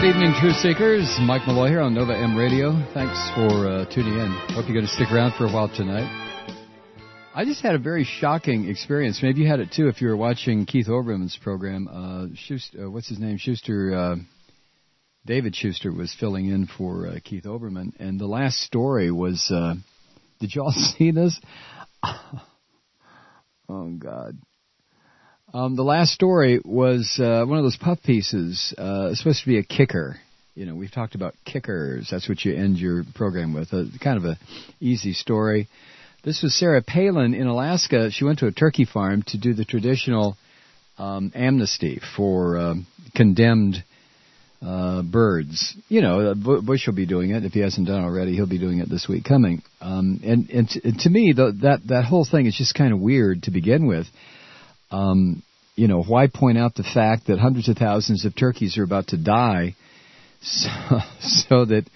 Good evening, Truth Seekers. Mike Malloy here on Nova M Radio. Thanks for tuning in. Hope you're going to stick around for a while tonight. I just had a very shocking experience. Maybe you had it too if you were watching Keith Olbermann's program. What's his name? David Schuster was filling in for Keith Olbermann. And the last story was, did you all see this? Oh, God. The last story was one of those puff pieces. It's supposed to be a kicker. You know, we've talked about kickers. That's what you end your program with. Kind of a easy story. This was Sarah Palin in Alaska. She went to a turkey farm to do the traditional amnesty for condemned birds. You know, Bush will be doing it. If he hasn't done it already, he'll be doing it this week coming. And to me, that whole thing is just kind of weird to begin with. You know, why point out the fact that hundreds of thousands of turkeys are about to die, so that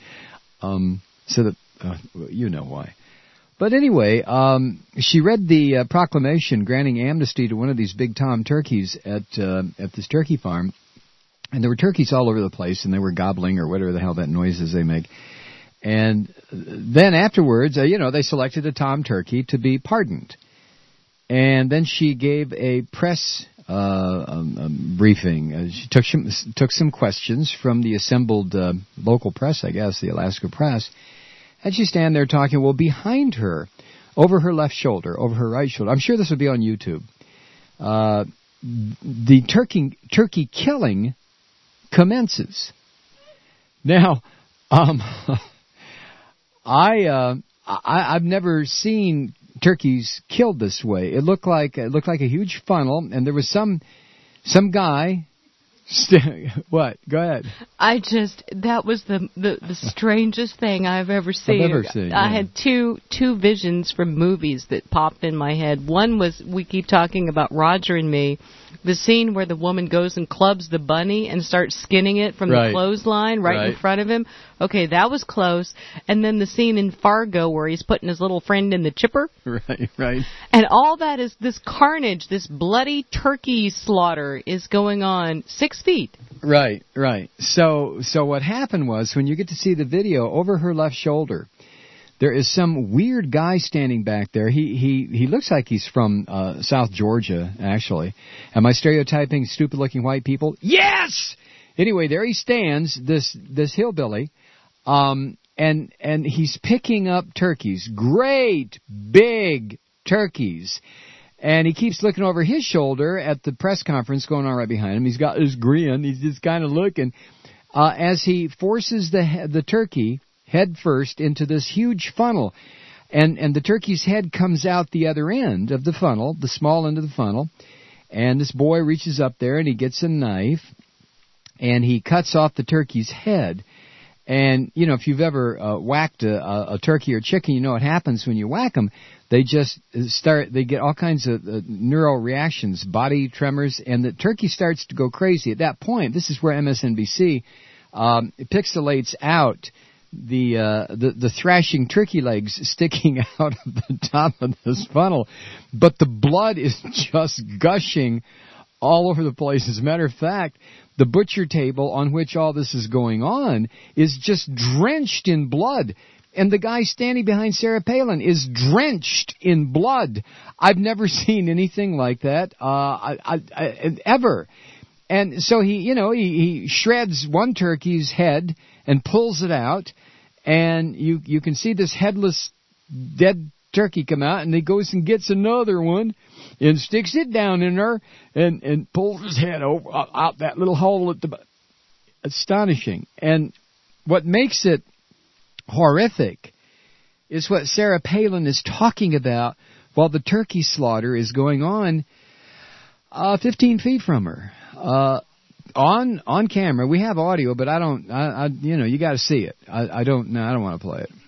you know why. But anyway, she read the proclamation granting amnesty to one of these big tom turkeys at this turkey farm, and there were turkeys all over the place, and they were gobbling or whatever the hell that noise is they make. And then afterwards, they selected a tom turkey to be pardoned. And then she gave a press briefing. She took some questions from the assembled local press, I guess, the Alaska press. And she's standing there talking. Well, behind her, over her left shoulder, over her right shoulder, I'm sure this would be on YouTube, the turkey killing commences. Now, I've never seen turkeys killed this way. It looked like a huge funnel, and there was some guy. What? Go ahead. That was the strangest thing I've ever seen. I had two visions from movies that popped in my head. One was, we keep talking about Roger and Me, the scene where the woman goes and clubs the bunny and starts skinning it from the clothesline right in front of him. Okay, that was close. And then the scene in Fargo where he's putting his little friend in the chipper. Right. And all that is this carnage, this bloody turkey slaughter is going on 6 feet. Right. So what happened was, when you get to see the video, over her left shoulder, there is some weird guy standing back there. He looks like he's from South Georgia, actually. Am I stereotyping stupid-looking white people? Yes! Anyway, there he stands, this hillbilly, and he's picking up turkeys, great big turkeys. And he keeps looking over his shoulder at the press conference going on right behind him. He's got this grin. He's just kind of looking as he forces the turkey head first into this huge funnel. And the turkey's head comes out the other end of the funnel, the small end of the funnel. And this boy reaches up there and he gets a knife and he cuts off the turkey's head. And, you know, if you've ever whacked a turkey or chicken, you know what happens when you whack them. They just they get all kinds of neural reactions, body tremors, and the turkey starts to go crazy. At that point, this is where MSNBC pixelates out the thrashing turkey legs sticking out of the top of this funnel. But the blood is just gushing all over the place. As a matter of fact, the butcher table on which all this is going on is just drenched in blood. And the guy standing behind Sarah Palin is drenched in blood. I've never seen anything like that ever. And so he shreds one turkey's head and pulls it out, and you can see this headless dead turkey come out, and he goes and gets another one and sticks it down in there and pulls his head out that little hole at the. Astonishing. And what makes it horrific is what Sarah Palin is talking about while the turkey slaughter is going on 15 feet from her. On camera. We have audio, but you got to see it. I don't want to play it.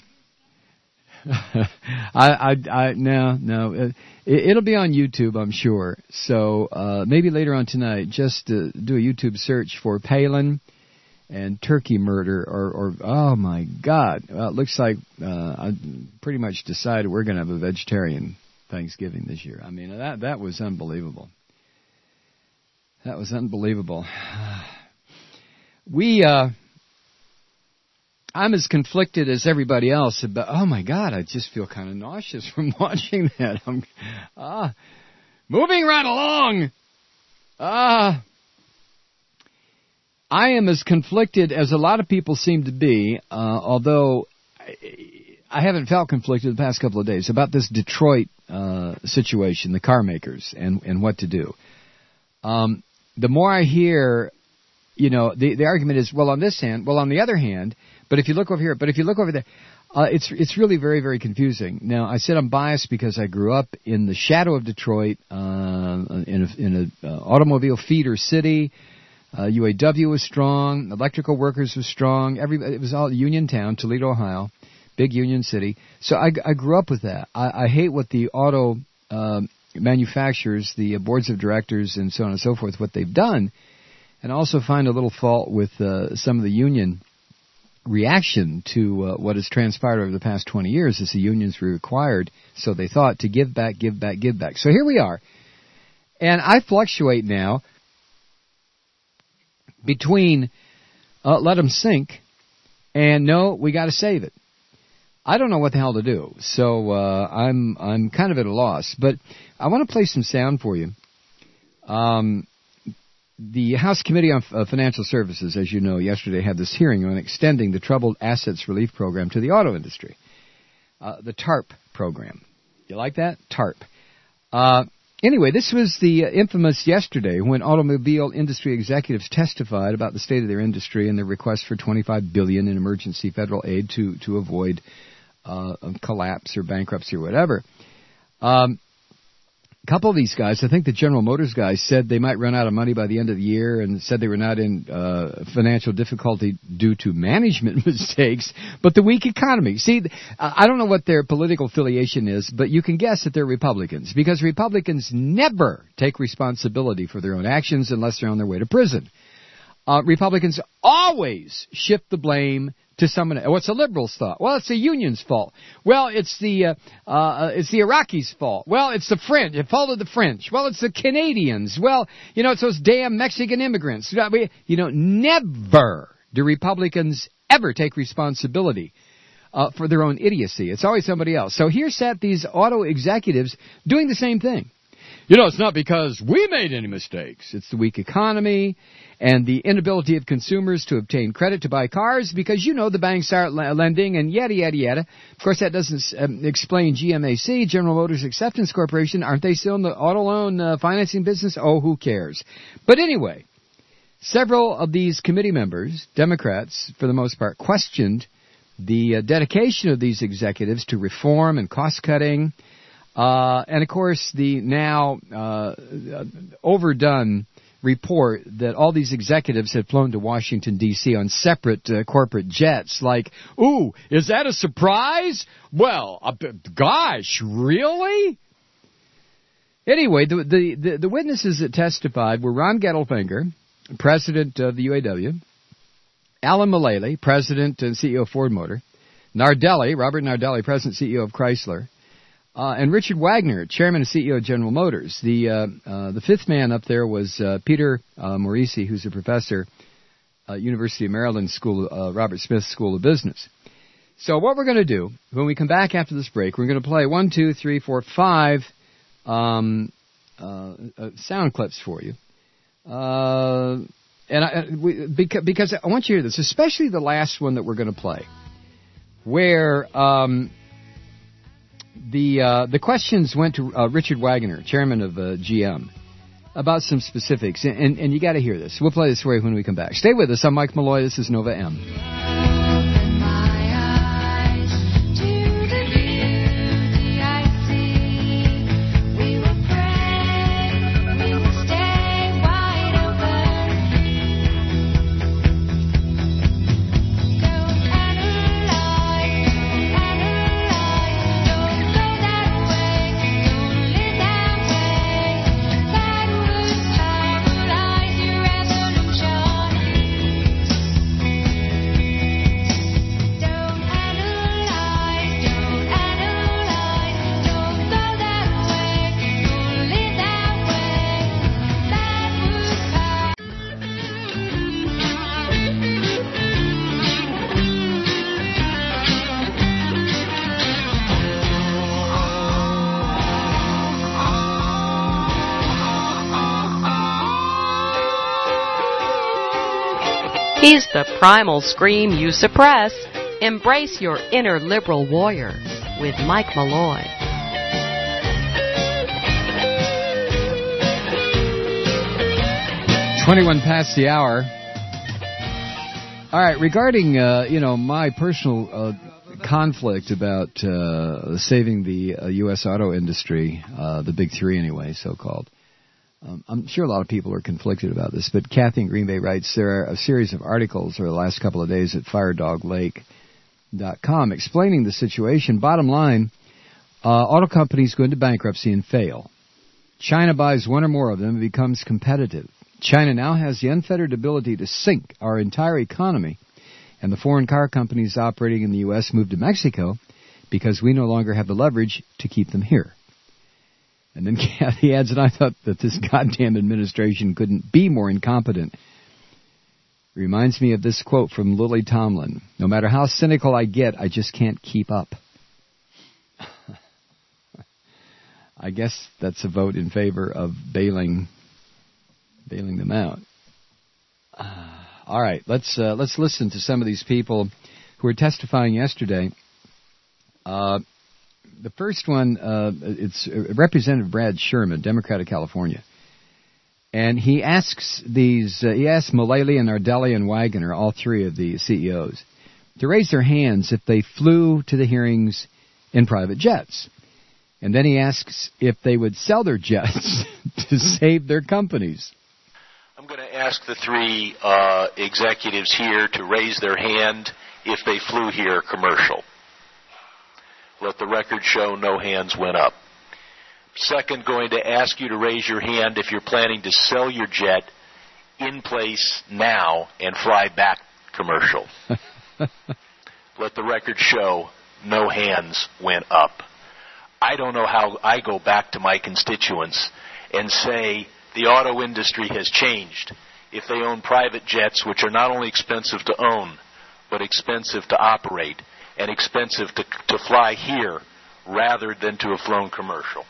No. It'll be on YouTube, I'm sure. So maybe later on tonight, just do a YouTube search for Palin and turkey murder, or oh my God, well, it looks like I pretty much decided we're going to have a vegetarian Thanksgiving this year. I mean, that was unbelievable. That was unbelievable. We I'm as conflicted as everybody else about, oh my God, I just feel kind of nauseous from watching that. Moving right along. I am as conflicted as a lot of people seem to be, although I haven't felt conflicted the past couple of days about this Detroit situation, the car makers, and what to do. The more I hear, the argument is, well, on this hand, well, on the other hand, but if you look over here, but if you look over there, it's really very, very confusing. Now, I said I'm biased because I grew up in the shadow of Detroit, in an automobile feeder city. UAW was strong, electrical workers was strong. It was all Union Town, Toledo, Ohio, big Union city. So I grew up with that. I hate what the auto manufacturers, the boards of directors, and so on and so forth, what they've done, and also find a little fault with some of the union reaction to what has transpired over the past 20 years as the unions were required, so they thought, to give back, give back, give back. So here we are. And I fluctuate now between let them sink and no, we got to save it. I don't know what the hell to do, so I'm kind of at a loss. But I want to play some sound for you. The House Committee on Financial Services, as you know, yesterday had this hearing on extending the Troubled Assets Relief Program to the auto industry, the TARP program. You like that? TARP. Anyway, this was the infamous yesterday when automobile industry executives testified about the state of their industry and their request for $25 billion in emergency federal aid to avoid collapse or bankruptcy or whatever. A couple of these guys, I think the General Motors guys, said they might run out of money by the end of the year and said they were not in financial difficulty due to management mistakes, but the weak economy. See, I don't know what their political affiliation is, but you can guess that they're Republicans, because Republicans never take responsibility for their own actions unless they're on their way to prison. Republicans always shift the blame to someone else. What's the liberals' thought? Well, it's the union's fault. Well, it's the Iraqis' fault. Well, it's the French. It fault of the French. Well, it's the Canadians. Well, it's those damn Mexican immigrants. Never do Republicans ever take responsibility for their own idiocy. It's always somebody else. So here sat these auto executives doing the same thing. It's not because we made any mistakes. It's the weak economy and the inability of consumers to obtain credit to buy cars because, the banks aren't lending and yada, yada, yada. Of course, that doesn't explain GMAC, General Motors Acceptance Corporation. Aren't they still in the auto loan financing business? Oh, who cares? But anyway, several of these committee members, Democrats for the most part, questioned the dedication of these executives to reform and cost-cutting. And, of course, the now overdone report that all these executives had flown to Washington, D.C. on separate corporate jets. Like, ooh, is that a surprise? Well, gosh, really? Anyway, the witnesses that testified were Ron Gettelfinger, president of the UAW, Alan Mulally, president and CEO of Ford Motor, Robert Nardelli, president and CEO of Chrysler, and Richard Wagner, chairman and CEO of General Motors. The fifth man up there was Peter Morisi, who's a professor at University of Maryland Robert Smith School of Business. So what we're going to do, when we come back after this break, we're going to play 1, 2, 3, 4, 5 sound clips for you. Because I want you to hear this, especially the last one that we're going to play, where the questions went to Richard Wagner, chairman of GM, about some specifics, and you got to hear this. We'll play this for you when we come back. Stay with us. I'm Mike Malloy. This is Nova M. He's the primal scream you suppress. Embrace your inner liberal warrior with Mike Malloy. "21 past the hour." All right, regarding my personal conflict about saving the U.S. auto industry, the big three anyway, so-called. I'm sure a lot of people are conflicted about this, but Kathy in Green Bay writes, there are a series of articles over the last couple of days at firedoglake.com explaining the situation. Bottom line, auto companies go into bankruptcy and fail. China buys one or more of them and becomes competitive. China now has the unfettered ability to sink our entire economy, and the foreign car companies operating in the U.S. move to Mexico because we no longer have the leverage to keep them here. And then Kathy adds, and I thought that this goddamn administration couldn't be more incompetent. Reminds me of this quote from Lily Tomlin. No matter how cynical I get, I just can't keep up. I guess that's a vote in favor of bailing them out. All right, let's listen to some of these people who were testifying yesterday. The first one, it's Representative Brad Sherman, Democrat of California. And he asks Mullally and Nardelli and Wagoner, all three of the CEOs, to raise their hands if they flew to the hearings in private jets. And then he asks if they would sell their jets to save their companies. I'm going to ask the three executives here to raise their hand if they flew here commercial. Let the record show no hands went up. Second, going to ask you to raise your hand if you're planning to sell your jet in place now and fly back commercial. Let the record show no hands went up. I don't know how I go back to my constituents and say the auto industry has changed if they own private jets, which are not only expensive to own, but expensive to operate and expensive to fly here rather than to have flown commercial.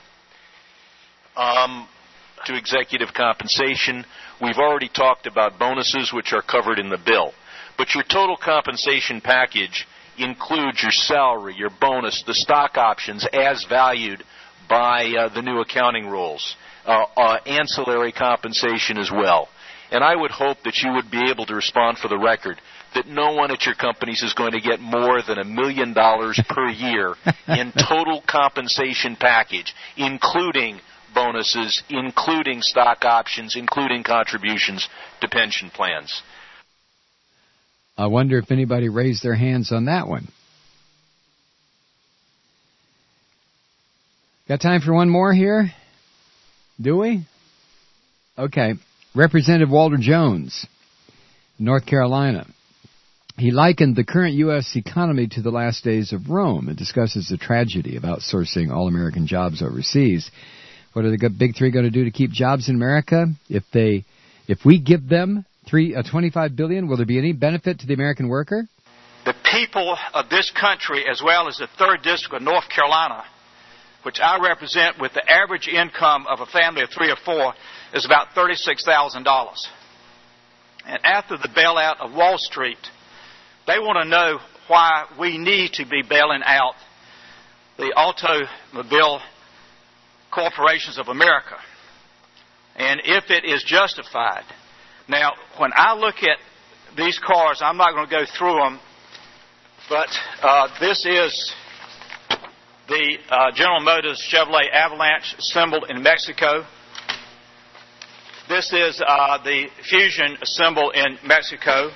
To executive compensation, we've already talked about bonuses, which are covered in the bill. But your total compensation package includes your salary, your bonus, the stock options as valued by the new accounting rules, ancillary compensation as well. And I would hope that you would be able to respond for the record that no one at your companies is going to get more than $1 million per year in total compensation package, including bonuses, including stock options, including contributions to pension plans. I wonder if anybody raised their hands on that one. Got time for one more here? Do we? Okay. Representative Walter Jones, North Carolina. He likened the current U.S. economy to the last days of Rome and discusses the tragedy of outsourcing all American jobs overseas. What are the big three going to do to keep jobs in America? If we give them $25 billion, will there be any benefit to the American worker? The people of this country, as well as the 3rd District of North Carolina, which I represent, with the average income of a family of 3 or 4, is about $36,000. And after the bailout of Wall Street, they want to know why we need to be bailing out the automobile corporations of America, and if it is justified. Now, when I look at these cars, I'm not going to go through them, but this is the General Motors Chevrolet Avalanche assembled in Mexico. This is the Fusion assembled in Mexico.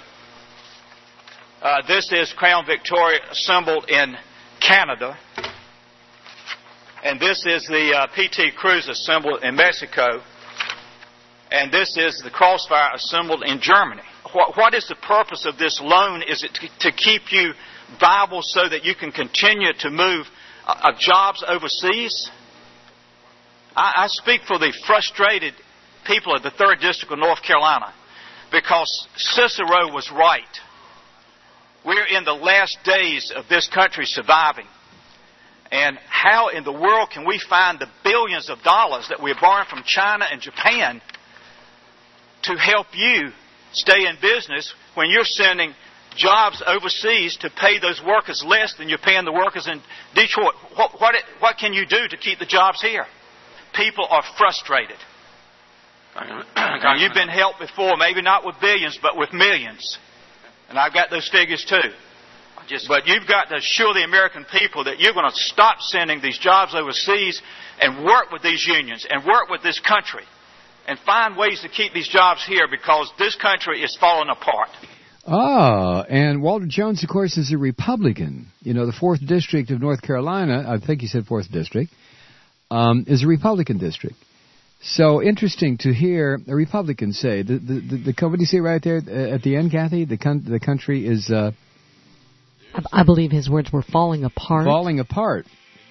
This is Crown Victoria assembled in Canada. And this is the PT Cruiser assembled in Mexico. And this is the Crossfire assembled in Germany. What is the purpose of this loan? Is it to keep you viable so that you can continue to move jobs overseas? I speak for the frustrated people of the 3rd District of North Carolina, because Cicero was right. We're in the last days of this country surviving. And how in the world can we find the billions of dollars that we're borrowing from China and Japan to help you stay in business when you're sending jobs overseas to pay those workers less than you're paying the workers in Detroit? What can you do to keep the jobs here? People are frustrated. And you've been helped before, maybe not with billions, but with millions. And I've got those figures too. But you've got to assure the American people that you're going to stop sending these jobs overseas and work with these unions and work with this country and find ways to keep these jobs here, because this country is falling apart. And Walter Jones, of course, is a Republican. You know, the 4th District of North Carolina, I think he said 4th District, is a Republican district. So interesting to hear a Republican say, what do you say right there at the end, Kathy? The country is... I believe his words were falling apart. Falling apart.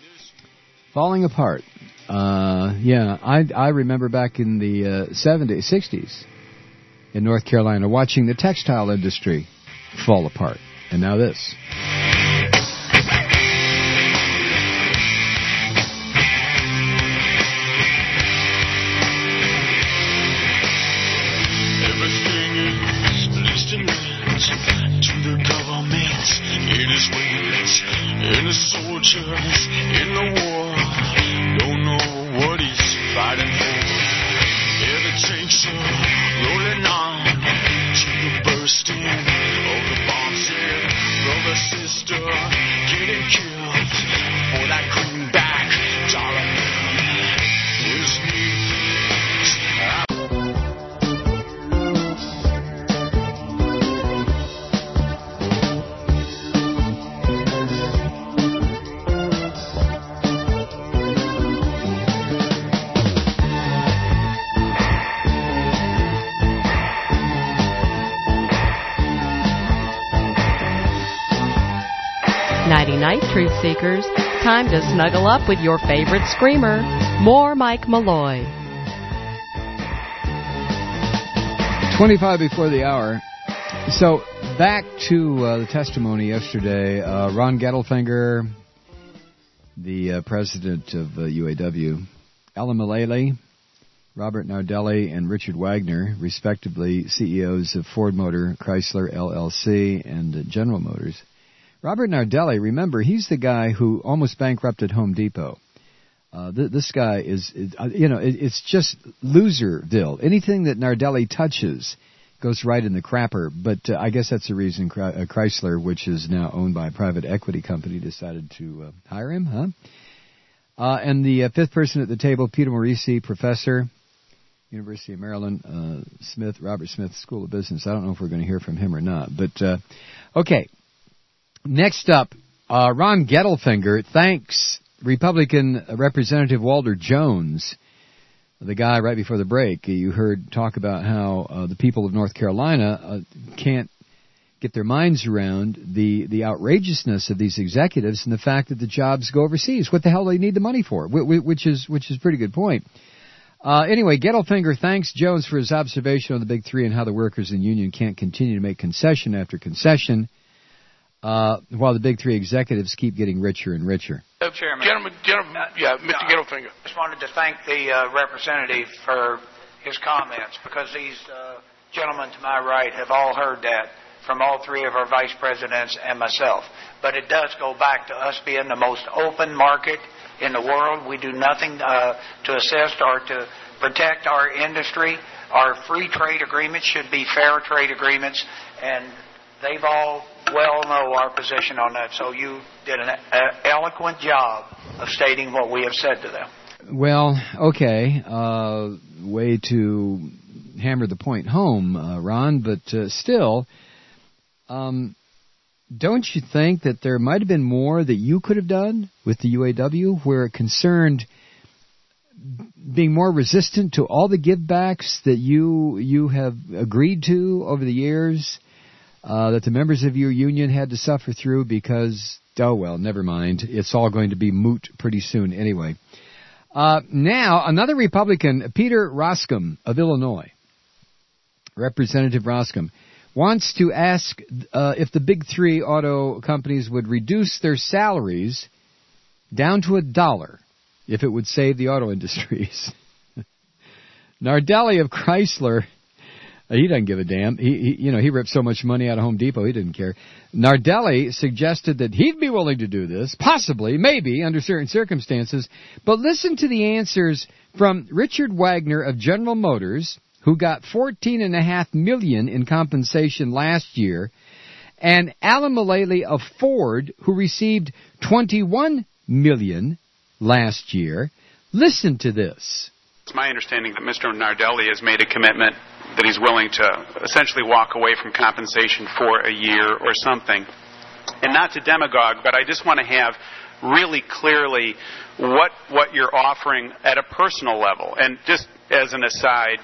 Yeah, I remember back in the 70s, 60s in North Carolina watching the textile industry fall apart. And now this. Everything is listening to the government. It is wings and the soldiers in the war don't know what he's fighting for. Yeah, the tanks are rolling on to the bursting of the bombs. Yeah, brother, sister getting killed for that greenback dollar is me. 99 Truth Seekers. Time to snuggle up with your favorite screamer. More Mike Malloy. 25 before the hour. So back to the testimony yesterday. Ron Gettelfinger, the president of UAW, Ellen Mullally, Robert Nardelli, and Richard Wagner, respectively CEOs of Ford Motor, Chrysler, LLC, and General Motors. Robert Nardelli, remember, he's the guy who almost bankrupted Home Depot. This guy is it's just Loserville. Anything that Nardelli touches goes right in the crapper. But I guess that's the reason Chrysler, which is now owned by a private equity company, decided to hire him, huh? And the fifth person at the table, Peter Morici, professor, University of Maryland, Robert Smith School of Business. I don't know if we're going to hear from him or not. But, okay. Next up, Ron Gettelfinger thanks Republican Representative Walter Jones, the guy right before the break. You heard talk about how the people of North Carolina can't get their minds around the outrageousness of these executives and the fact that the jobs go overseas. What the hell do they need the money for? Which is a pretty good point. Anyway, Gettelfinger thanks Jones for his observation on the Big Three and how the workers and union can't continue to make concession after concession while the Big Three executives keep getting richer and richer. Chairman. Mr. Gettelfinger. I just wanted to thank the representative for his comments, because these gentlemen to my right have all heard that from all three of our vice presidents and myself. But it does go back to us being the most open market in the world. We do nothing to assist or to protect our industry. Our free trade agreements should be fair trade agreements, and they've all well know our position on that. So you did an eloquent job of stating what we have said to them. Well, okay. Way to hammer the point home, Ron, but still, don't you think that there might have been more that you could have done with the UAW where it concerned being more resistant to all the givebacks that you have agreed to over the years? That the members of your union had to suffer through because, oh well, never mind. It's all going to be moot pretty soon anyway. Now, another Republican, Peter Roskam of Illinois, Representative Roskam, wants to ask if the Big Three auto companies would reduce their salaries down to $1 if it would save the auto industries. Nardelli of Chrysler He doesn't give a damn. He ripped so much money out of Home Depot, he didn't care. Nardelli suggested that he'd be willing to do this, possibly, maybe, under certain circumstances. But listen to the answers from Richard Wagner of General Motors, who got $14.5 million in compensation last year, and Alan Mulally of Ford, who received $21 million last year. Listen to this. It's my understanding that Mr. Nardelli has made a commitment that he's willing to essentially walk away from compensation for a year or something. And not to demagogue, but I just want to have really clearly what you're offering at a personal level. And just as an aside,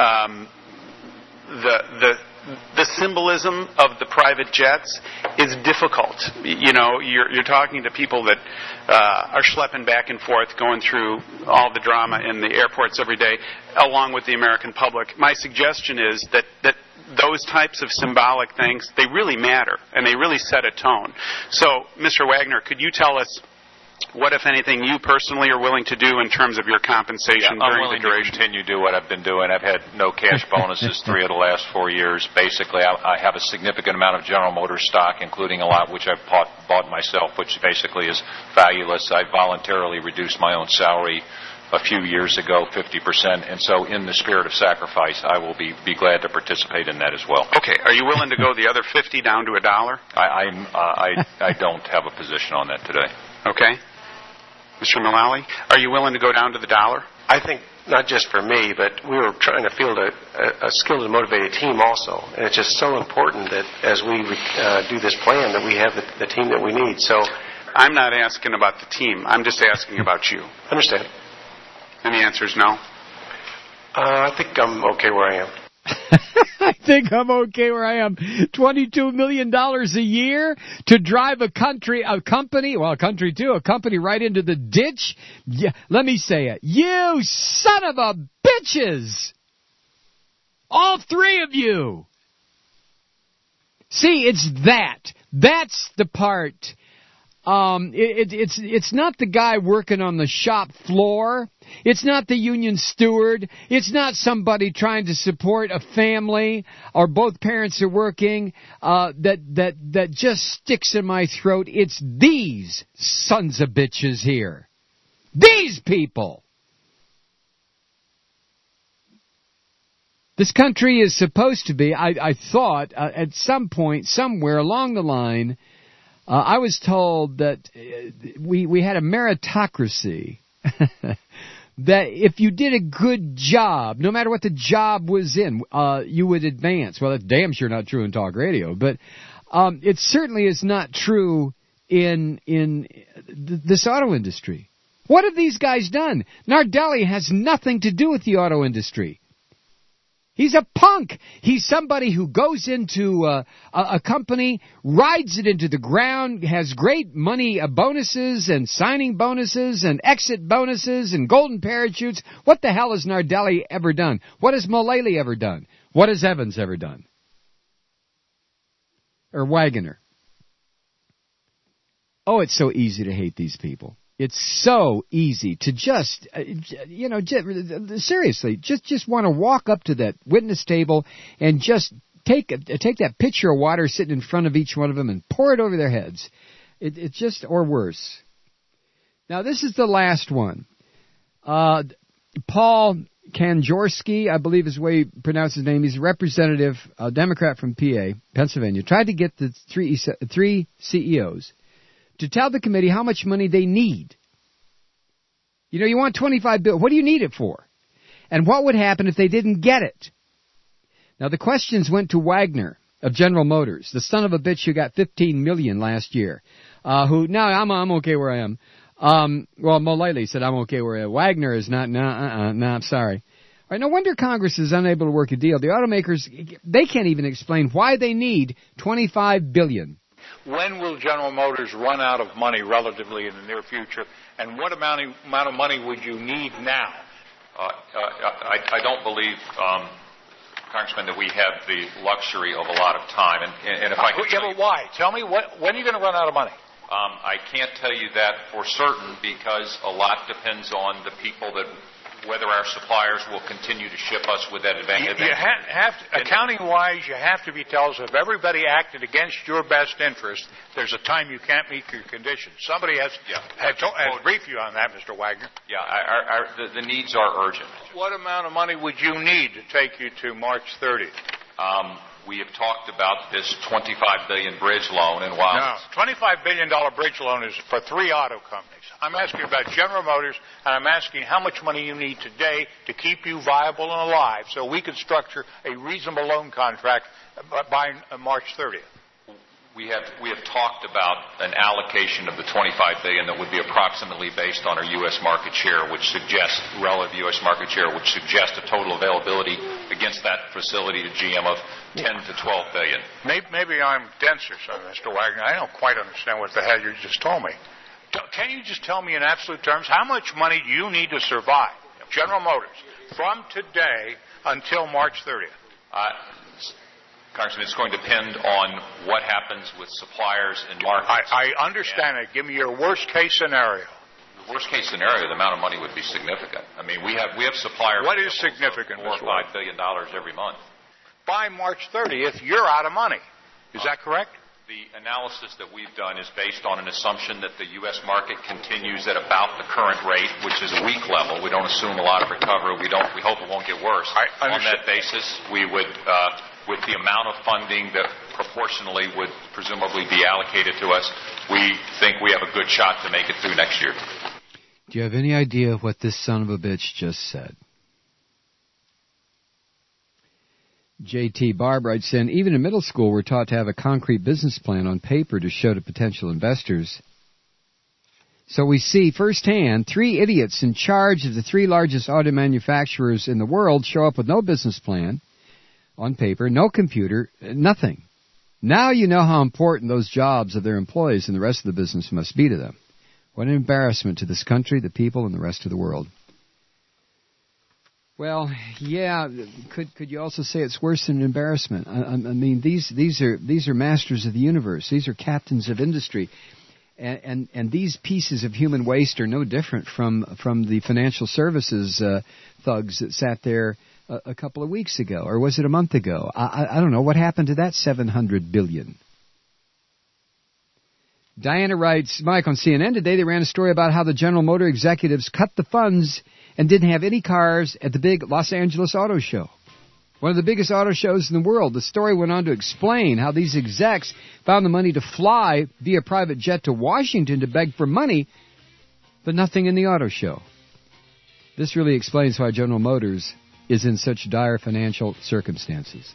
the symbolism of the private jets is difficult. You're talking to people that are schlepping back and forth, going through all the drama in the airports every day, along with the American public. My suggestion is that those types of symbolic things, they really matter, and they really set a tone. So, Mr. Wagner, could you tell us what, if anything, you personally are willing to do in terms of your compensation during the duration? I'm willing to continue to do what I've been doing. I've had no cash bonuses 3 of the last 4 years. Basically, I have a significant amount of General Motors stock, including a lot which I've bought myself, which basically is valueless. I voluntarily reduced my own salary a few years ago, 50%, and so in the spirit of sacrifice, I will be glad to participate in that as well. Okay, are you willing to go the other 50 down to $1? I don't have a position on that today. Okay. Mr. Mulally, are you willing to go down to the $1? I think not just for me, but we were trying to field a skilled and motivated team also. And it's just so important that as we do this plan that we have the team that we need. So I'm not asking about the team. I'm just asking about you. Understand. And the answer is no? I think I'm okay where I am. I think I'm okay where I am. $22 million a year to drive a company right into the ditch? Yeah, let me say it. You son of a bitches! All 3 of you! See, it's that. That's the part. It's not the guy working on the shop floor. It's not the union steward. It's not somebody trying to support a family or both parents are working that just sticks in my throat. It's these sons of bitches here. These people. This country is supposed to be, I thought, at some point, somewhere along the line, I was told that we had a meritocracy, that if you did a good job, no matter what the job was in, you would advance. Well, that's damn sure not true in talk radio, but it certainly is not true in this auto industry. What have these guys done? Nardelli has nothing to do with the auto industry. He's a punk. He's somebody who goes into a company, rides it into the ground, has great money bonuses and signing bonuses and exit bonuses and golden parachutes. What the hell has Nardelli ever done? What has Mulally ever done? What has Evans ever done? Or Wagner? Oh, it's so easy to hate these people. It's so easy to just, seriously, just want to walk up to that witness table and just take that pitcher of water sitting in front of each one of them and pour it over their heads. It just, or worse. Now, this is the last one. Paul Kanjorski, I believe is the way you pronounce his name. He's a representative, a Democrat from PA, Pennsylvania. Tried to get the three CEOs to tell the committee how much money they need. You want $25 billion. What do you need it for? And what would happen if they didn't get it? Now, the questions went to Wagner of General Motors, the son of a bitch who got $15 million last year. I'm okay where I am. Mulally said, I'm okay where I am. Wagner is not, I'm sorry. All right, no wonder Congress is unable to work a deal. The automakers, they can't even explain why they need $25 billion. When will General Motors run out of money relatively in the near future, and what amount of money would you need now? I don't believe, Congressman, that we have the luxury of a lot of time. And if I could but why? Tell me, when are you going to run out of money? I can't tell you that for certain because a lot depends on the people that whether our suppliers will continue to ship us with that advantage. Accounting-wise, you have to be told us if everybody acted against your best interest, there's a time you can't meet your conditions. Somebody has briefed you on that, Mr. Wagner. Yeah, the needs are urgent. What amount of money would you need to take you to March 30th? We have talked about this $25 billion bridge loan, and while no, $25 billion bridge loan is for 3 auto companies. I'm asking about General Motors, and I'm asking how much money you need today to keep you viable and alive, so we could structure a reasonable loan contract by March 30th. We have talked about an allocation of the $25 billion that would be approximately based on our U.S. market share, which suggests relative U.S. market share, which suggests a total availability against that facility to GM of $10 to $12 billion. Maybe I'm denser, Mr. Wagner. I don't quite understand what the hell you just told me. Can you just tell me in absolute terms how much money do you need to survive, General Motors, from today until March 30th? Congressman, it's going to depend on what happens with suppliers and markets. I understand it. Give me your worst-case scenario. The worst-case scenario, the amount of money would be significant. I mean, we have suppliers. What is significant, $4 or $5 billion every month. By March 30th, you're out of money. Is that correct? The analysis that we've done is based on an assumption that the U.S. market continues at about the current rate, which is a weak level. We don't assume a lot of recovery. We hope it won't get worse. On that basis, we would. With the amount of funding that proportionally would presumably be allocated to us, we think we have a good shot to make it through next year. Do you have any idea what this son of a bitch just said? J.T. Barb writes in, even in middle school we're taught to have a concrete business plan on paper to show to potential investors. So we see firsthand 3 idiots in charge of the 3 largest auto manufacturers in the world show up with no business plan on paper, no computer, nothing. Now you know how important those jobs of their employees and the rest of the business must be to them. What an embarrassment to this country, the people, and the rest of the world. Well, yeah, could you also say it's worse than an embarrassment? I mean, these are masters of the universe. These are captains of industry. And these pieces of human waste are no different from the financial services thugs that sat there a couple of weeks ago, or was it a month ago? I don't know. What happened to that $700 billion? Diana writes, Mike, on CNN today they ran a story about how the General Motor executives cut the funds and didn't have any cars at the big Los Angeles Auto Show. One of the biggest auto shows in the world. The story went on to explain how these execs found the money to fly via private jet to Washington to beg for money, but nothing in the auto show. This really explains why General Motors is in such dire financial circumstances.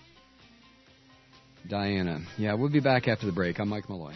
Diana. Yeah, we'll be back after the break. I'm Mike Malloy.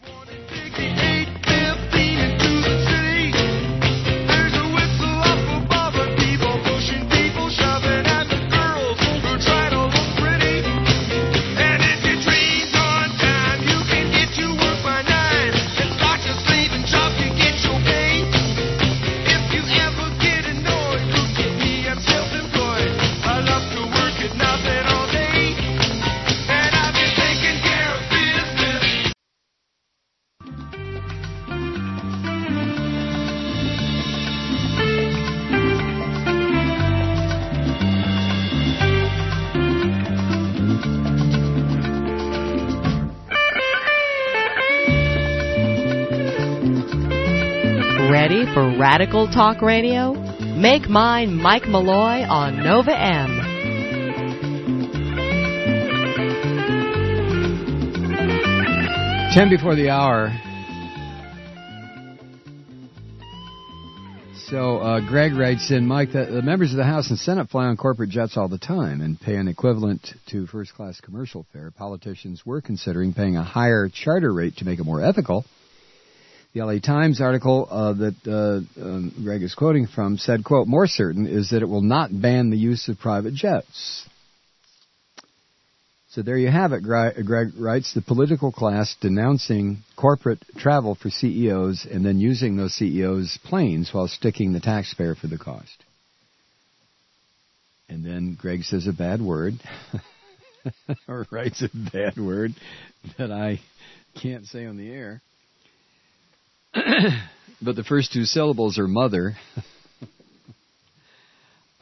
Ready for Radical Talk Radio? Make mine Mike Malloy on Nova M. Ten before the hour. So Greg writes in, Mike, the members of the House and Senate fly on corporate jets all the time and pay an equivalent to first-class commercial fare. Politicians were considering paying a higher charter rate to make it more ethical. The LA Times article that Greg is quoting from said, quote, more certain is that it will not ban the use of private jets. So there you have it, Greg writes, the political class denouncing corporate travel for CEOs and then using those CEOs' planes while sticking the taxpayer for the cost. And then Greg says a bad word, or writes a bad word that I can't say on the air. But the first 2 syllables are mother.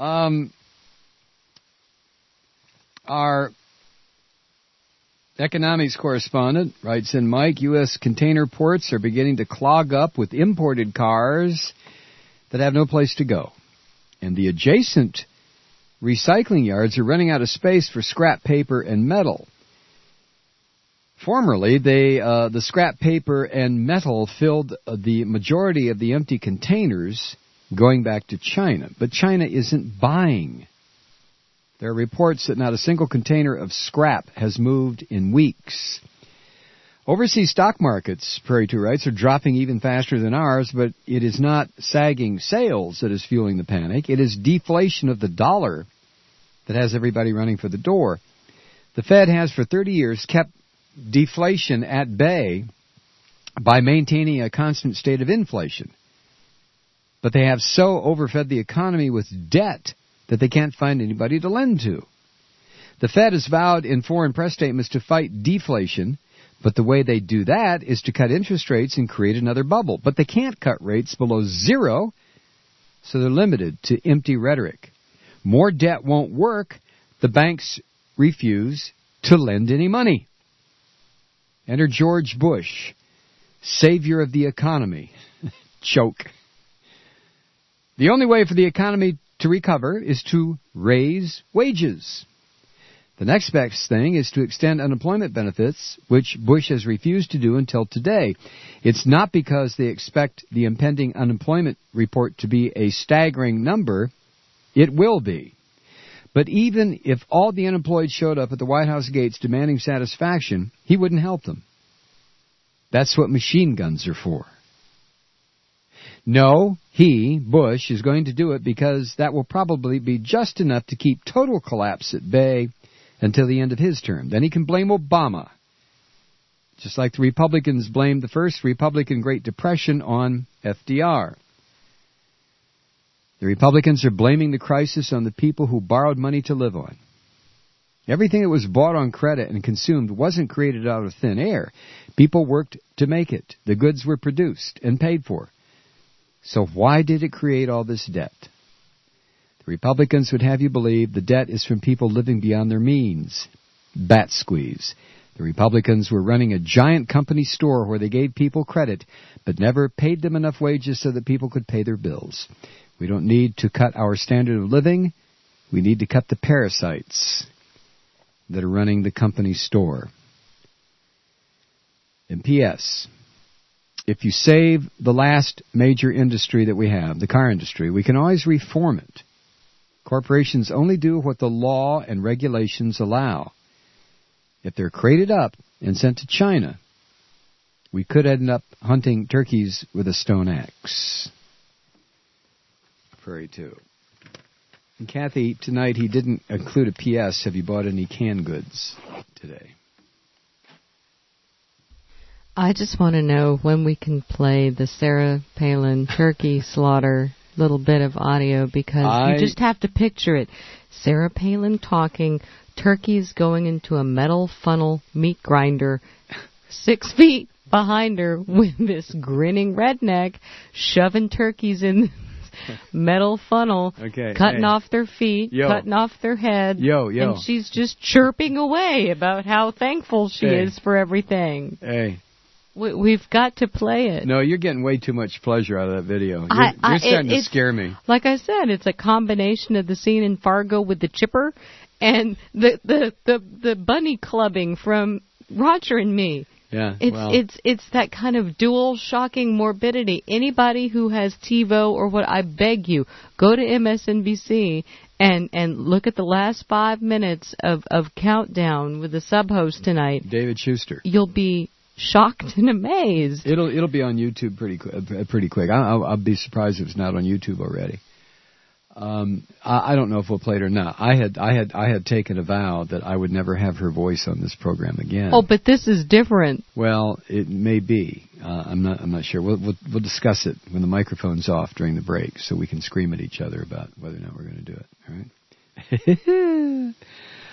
Our economics correspondent writes in, Mike, U.S. container ports are beginning to clog up with imported cars that have no place to go. And the adjacent recycling yards are running out of space for scrap paper and metal. Formerly, the scrap paper and metal filled the majority of the empty containers going back to China. But China isn't buying. There are reports that not a single container of scrap has moved in weeks. Overseas stock markets, Prairie 2 writes, are dropping even faster than ours, but it is not sagging sales that is fueling the panic. It is deflation of the dollar that has everybody running for the door. The Fed has for 30 years kept deflation at bay by maintaining a constant state of inflation. But they have so overfed the economy with debt that they can't find anybody to lend to. The Fed has vowed in foreign press statements to fight deflation, but the way they do that is to cut interest rates and create another bubble. But they can't cut rates below zero, so they're limited to empty rhetoric. More debt won't work. The banks refuse to lend any money. Enter George Bush, savior of the economy. Joke. The only way for the economy to recover is to raise wages. The next best thing is to extend unemployment benefits, which Bush has refused to do until today. It's not because they expect the impending unemployment report to be a staggering number. It will be. But even if all the unemployed showed up at the White House gates demanding satisfaction, he wouldn't help them. That's what machine guns are for. No, Bush, is going to do it because that will probably be just enough to keep total collapse at bay until the end of his term. Then he can blame Obama, just like the Republicans blamed the first Republican Great Depression on FDR. The Republicans are blaming the crisis on the people who borrowed money to live on. Everything that was bought on credit and consumed wasn't created out of thin air. People worked to make it. The goods were produced and paid for. So why did it create all this debt? The Republicans would have you believe the debt is from people living beyond their means. Bat squeeze. The Republicans were running a giant company store where they gave people credit, but never paid them enough wages so that people could pay their bills. We don't need to cut our standard of living. We need to cut the parasites that are running the company store. And P.S., if you save the last major industry that we have, the car industry, we can always reform it. Corporations only do what the law and regulations allow. If they're crated up and sent to China, we could end up hunting turkeys with a stone axe. Prairie 2. And Kathy, tonight he didn't include a P.S. Have you bought any canned goods today? I just want to know when we can play the Sarah Palin turkey slaughter little bit of audio, because you just have to picture it. Sarah Palin talking, turkeys going into a metal funnel meat grinder 6 feet behind her with this grinning redneck shoving turkeys in metal funnel, cutting off their feet, cutting off their head, and she's just chirping away about how thankful she is for everything. Hey. We've got to play it. No, you're getting way too much pleasure out of that video. You're starting to scare me. Like I said, it's a combination of the scene in Fargo with the chipper and the bunny clubbing from Roger and Me. Yeah, it's that kind of dual shocking morbidity. Anybody who has TiVo or what, I beg you, go to MSNBC and look at the last 5 minutes of Countdown with the sub-host tonight. David Schuster. You'll be shocked and amazed. It'll be on YouTube pretty quick. I'll be surprised if it's not on YouTube already. I don't know if we'll play it or not. I had taken a vow that I would never have her voice on this program again. Oh, but this is different. Well, it may be. I'm not sure. We'll discuss it when the microphone's off during the break, so we can scream at each other about whether or not we're going to do it. All right.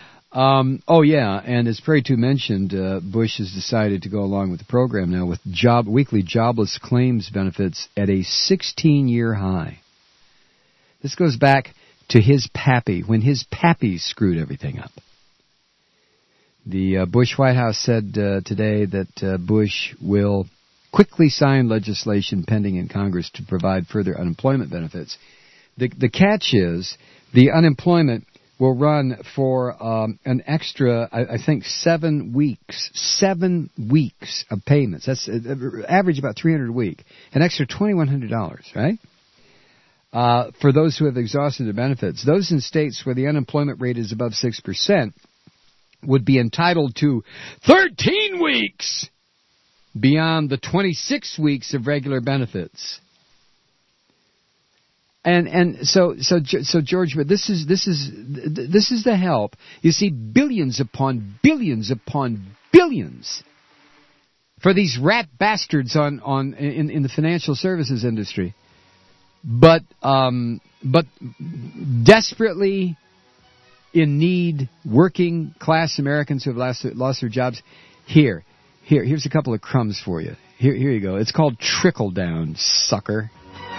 And as Prairie 2 mentioned, Bush has decided to go along with the program now with weekly jobless claims benefits at a 16-year high. This goes back to his pappy when his pappy screwed everything up. The Bush White House said today that Bush will quickly sign legislation pending in Congress to provide further unemployment benefits. The catch is the unemployment will run for an extra, I think, 7 weeks. 7 weeks of payments. That's average about $300 a week. An extra $2,100, right? For those who have exhausted their benefits. Those in states where the unemployment rate is above 6% would be entitled to 13 weeks beyond the 26 weeks of regular benefits. And so George, but this is the help. You see, billions upon billions upon billions for these rat bastards in the financial services industry, but desperately in need working class Americans who have lost their jobs. Here's a couple of crumbs for you. Here you go. It's called trickle down, sucker.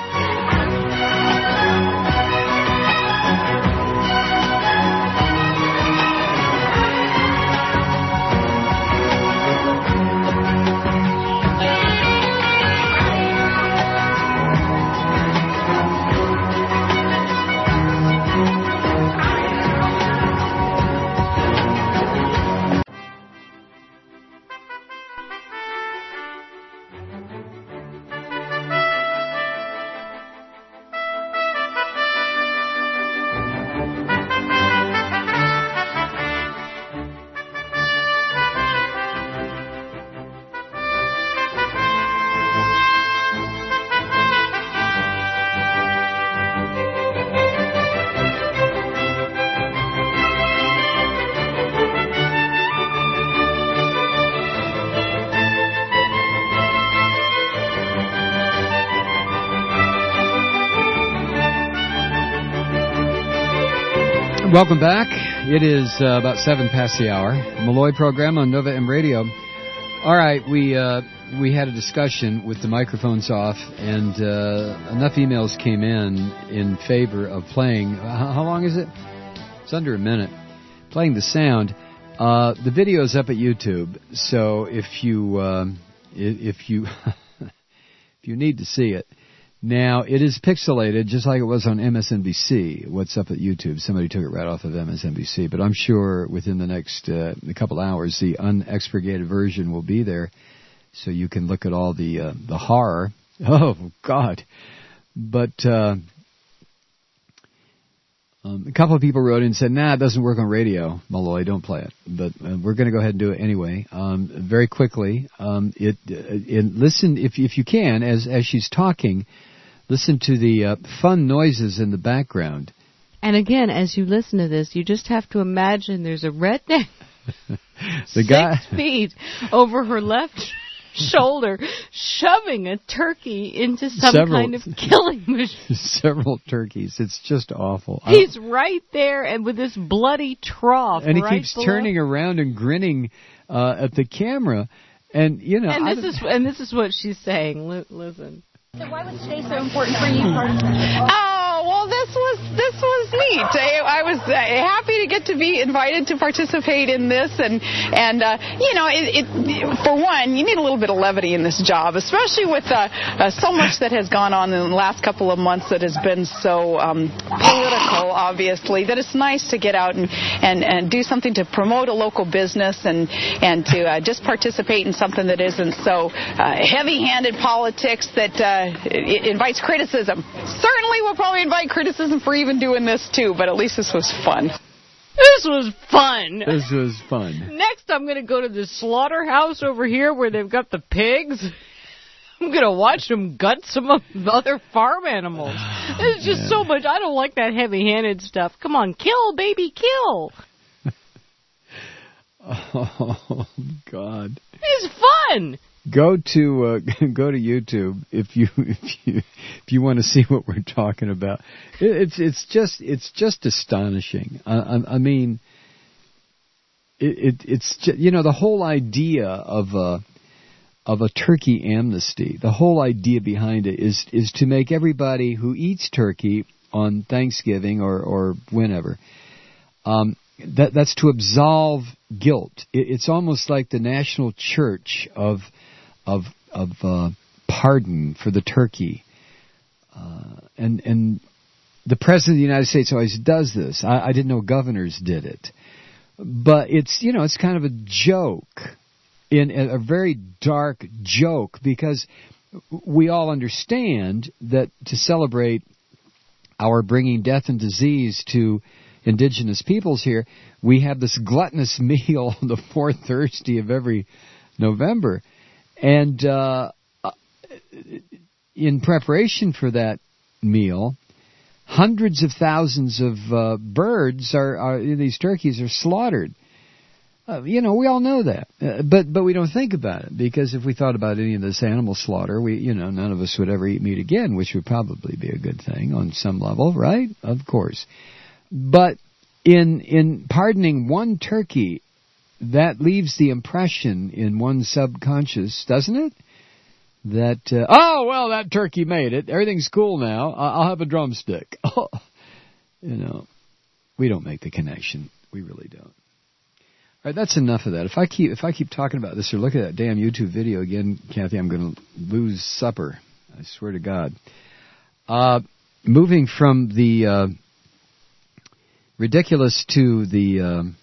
Welcome back. It is about 7 past the hour. Malloy program on Nova M Radio. All right, we had a discussion with the microphones off, and enough emails came in favor of playing. How long is it? It's under a minute. Playing the sound. The video is up at YouTube, so if you if you need to see it. Now, it is pixelated, just like it was on MSNBC. What's up at YouTube? Somebody took it right off of MSNBC. But I'm sure within the next couple hours, the unexpurgated version will be there, so you can look at all the horror. Oh, God. But a couple of people wrote in and said, nah, it doesn't work on radio. Malloy, don't play it. But we're going to go ahead and do it anyway. Very quickly, listen, if you can, as she's talking, listen to the fun noises in the background. And again, as you listen to this, you just have to imagine there's a redneck 6 feet over her left shoulder shoving a turkey into some kind of killing machine. Several turkeys. It's just awful. He's right there and with this bloody trough. And he keeps turning around and grinning at the camera. And, you know. And this is what she's saying. Listen. So why was today so important for you? Oh, well, this was neat. I was happy to get to be invited to participate in this, and you know, for one, you need a little bit of levity in this job, especially with so much that has gone on in the last couple of months that has been so political, obviously, that it's nice to get out and do something to promote a local business and to just participate in something that isn't so heavy-handed politics that it invites criticism. Certainly we'll probably invite criticism for even doing this too, but at least this was fun. This was fun. This was fun. Next I'm going to go to the slaughterhouse over here where they've got the pigs. I'm going to watch them gut some of the other farm animals. There's just so much. I don't like that heavy-handed stuff. Come on, kill, baby, kill. Oh, God. It's fun. Go to YouTube if you want to see what we're talking about. It's just astonishing. I mean, it's just, you know, the whole idea of a turkey amnesty. The whole idea behind it is to make everybody who eats turkey on Thanksgiving or whenever. That's to absolve guilt. It's almost like the national church of pardon for the turkey. And the President of the United States always does this. I didn't know governors did it. But it's kind of a joke, a very dark joke, because we all understand that to celebrate our bringing death and disease to indigenous peoples here, we have this gluttonous meal on the fourth Thursday of every November. And in preparation for that meal, hundreds of thousands of birds these turkeys are slaughtered. We all know that, but we don't think about it, because if we thought about any of this animal slaughter, none of us would ever eat meat again, which would probably be a good thing on some level, right? Of course. But in pardoning one turkey, that leaves the impression in one's subconscious, doesn't it? That, that turkey made it. Everything's cool now. I'll have a drumstick. We don't make the connection. We really don't. All right, that's enough of that. If I keep talking about this or look at that damn YouTube video again, Kathy, I'm going to lose supper. I swear to God. Moving from the ridiculous to the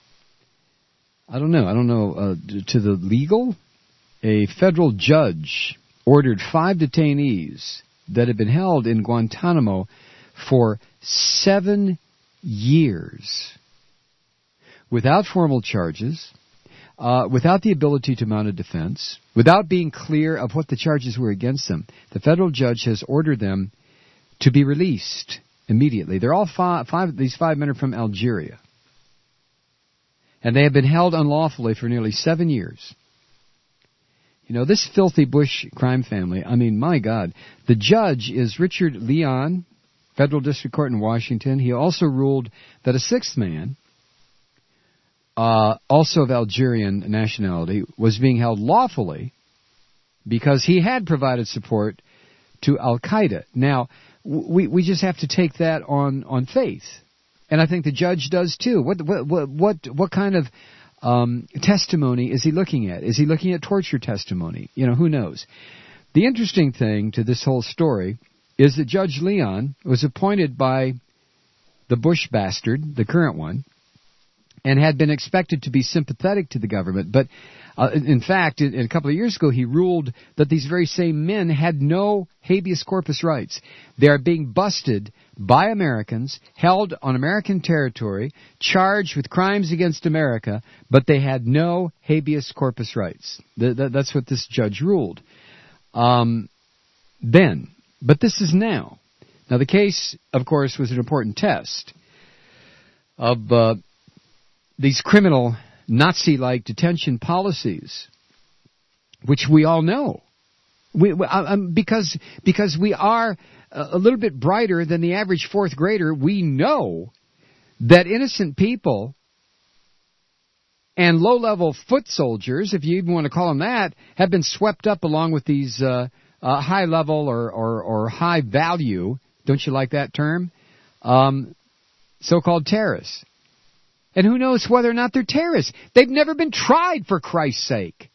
to the legal. A federal judge ordered 5 detainees that had been held in Guantanamo for 7 years without formal charges, without the ability to mount a defense, without being clear of what the charges were against them. The federal judge has ordered them to be released immediately. They're all these 5 men are from Algeria. And they have been held unlawfully for nearly 7 years. This filthy Bush crime family, my God. The judge is Richard Leon, Federal District Court in Washington. He also ruled that a 6th man, also of Algerian nationality, was being held lawfully because he had provided support to Al-Qaeda. Now, we just have to take that on faith. And I think the judge does too. What kind of testimony is he looking at? Is he looking at torture testimony? Who knows? The interesting thing to this whole story is that Judge Leon was appointed by the Bush bastard, the current one, and had been expected to be sympathetic to the government. But in fact, a couple of years ago, he ruled that these very same men had no habeas corpus rights. They are being busted by Americans, held on American territory, charged with crimes against America, but they had no habeas corpus rights. That's what this judge ruled. Then. But this is now. Now, the case, of course, was an important test of these criminal Nazi-like detention policies, which we all know. Because we are a little bit brighter than the average 4th grader, we know that innocent people and low-level foot soldiers, if you even want to call them that, have been swept up along with these high-level or high-value, don't you like that term, so-called terrorists. And who knows whether or not they're terrorists? They've never been tried, for Christ's sake.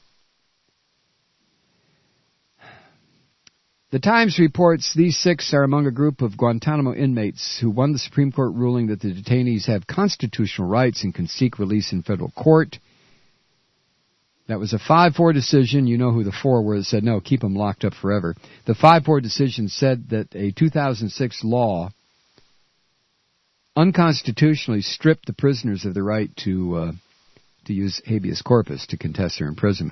The Times reports these 6 are among a group of Guantanamo inmates who won the Supreme Court ruling that the detainees have constitutional rights and can seek release in federal court. That was a 5-4 decision. You know who the 4 were that said, no, keep them locked up forever. The 5-4 decision said that a 2006 law unconstitutionally stripped the prisoners of the right to use habeas corpus to contest their imprisonment.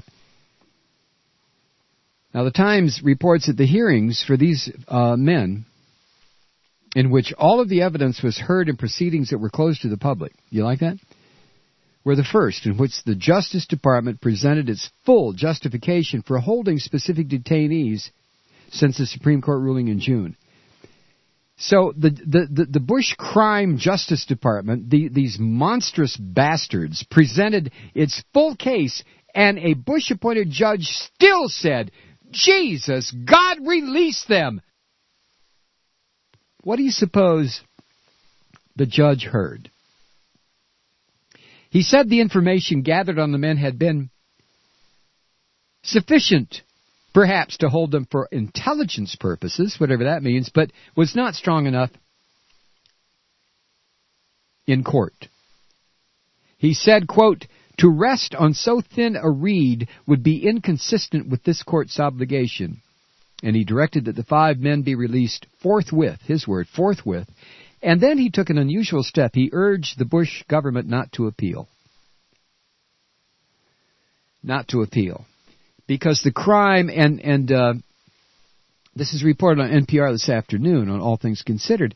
Now, the Times reports that the hearings for these men, in which all of the evidence was heard in proceedings that were closed to the public, you like that? Were the first in which the Justice Department presented its full justification for holding specific detainees since the Supreme Court ruling in June. So the Bush Crime Justice Department, these monstrous bastards, presented its full case, and a Bush-appointed judge still said, Jesus, God, release them. What do you suppose the judge heard? He said the information gathered on the men had been sufficient, perhaps, to hold them for intelligence purposes, whatever that means, but was not strong enough in court. He said, quote, to rest on so thin a reed would be inconsistent with this court's obligation. And he directed that the 5 men be released forthwith, his word, forthwith. And then he took an unusual step. He urged the Bush government not to appeal. Not to appeal. Because the crime, and this is reported on NPR this afternoon on All Things Considered,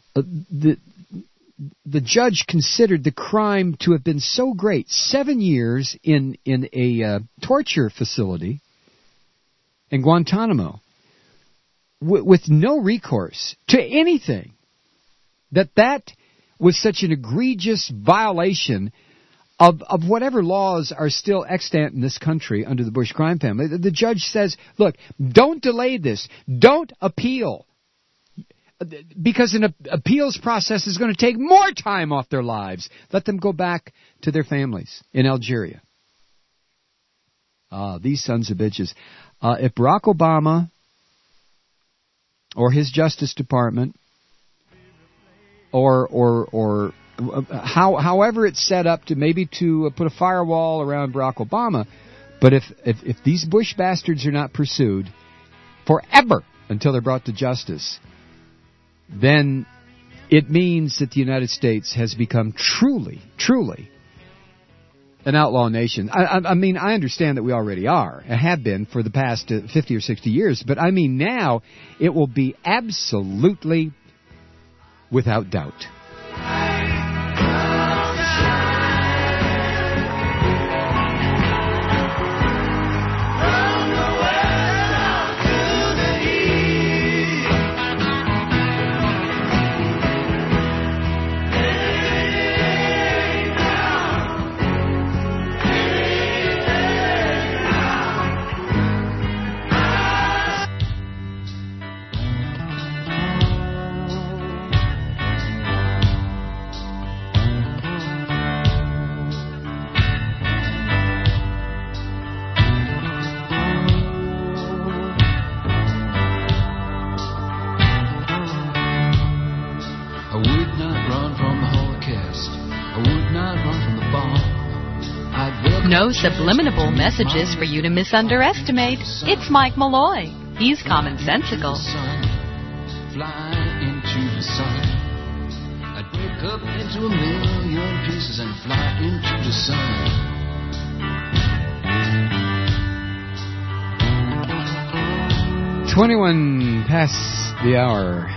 the judge considered the crime to have been so great, 7 years in a torture facility in Guantanamo, with no recourse to anything, that was such an egregious violation of whatever laws are still extant in this country under the Bush crime family. The judge says, look, don't delay this. Don't appeal. Because an appeals process is going to take more time off their lives. Let them go back to their families in Algeria. These sons of bitches. If Barack Obama or his Justice Department or however it's set up to maybe to put a firewall around Barack Obama, but if these Bush bastards are not pursued forever until they're brought to justice, then it means that the United States has become truly, truly an outlaw nation. I mean, I understand that we already are, and have been for the past 50 or 60 years, but I mean now it will be absolutely without doubt. No subliminal messages for you to misunderestimate. It's Mike Malloy. He's commonsensical. Fly into the sun. I'd wake up into a million pieces and fly into the sun. 21 past the hour.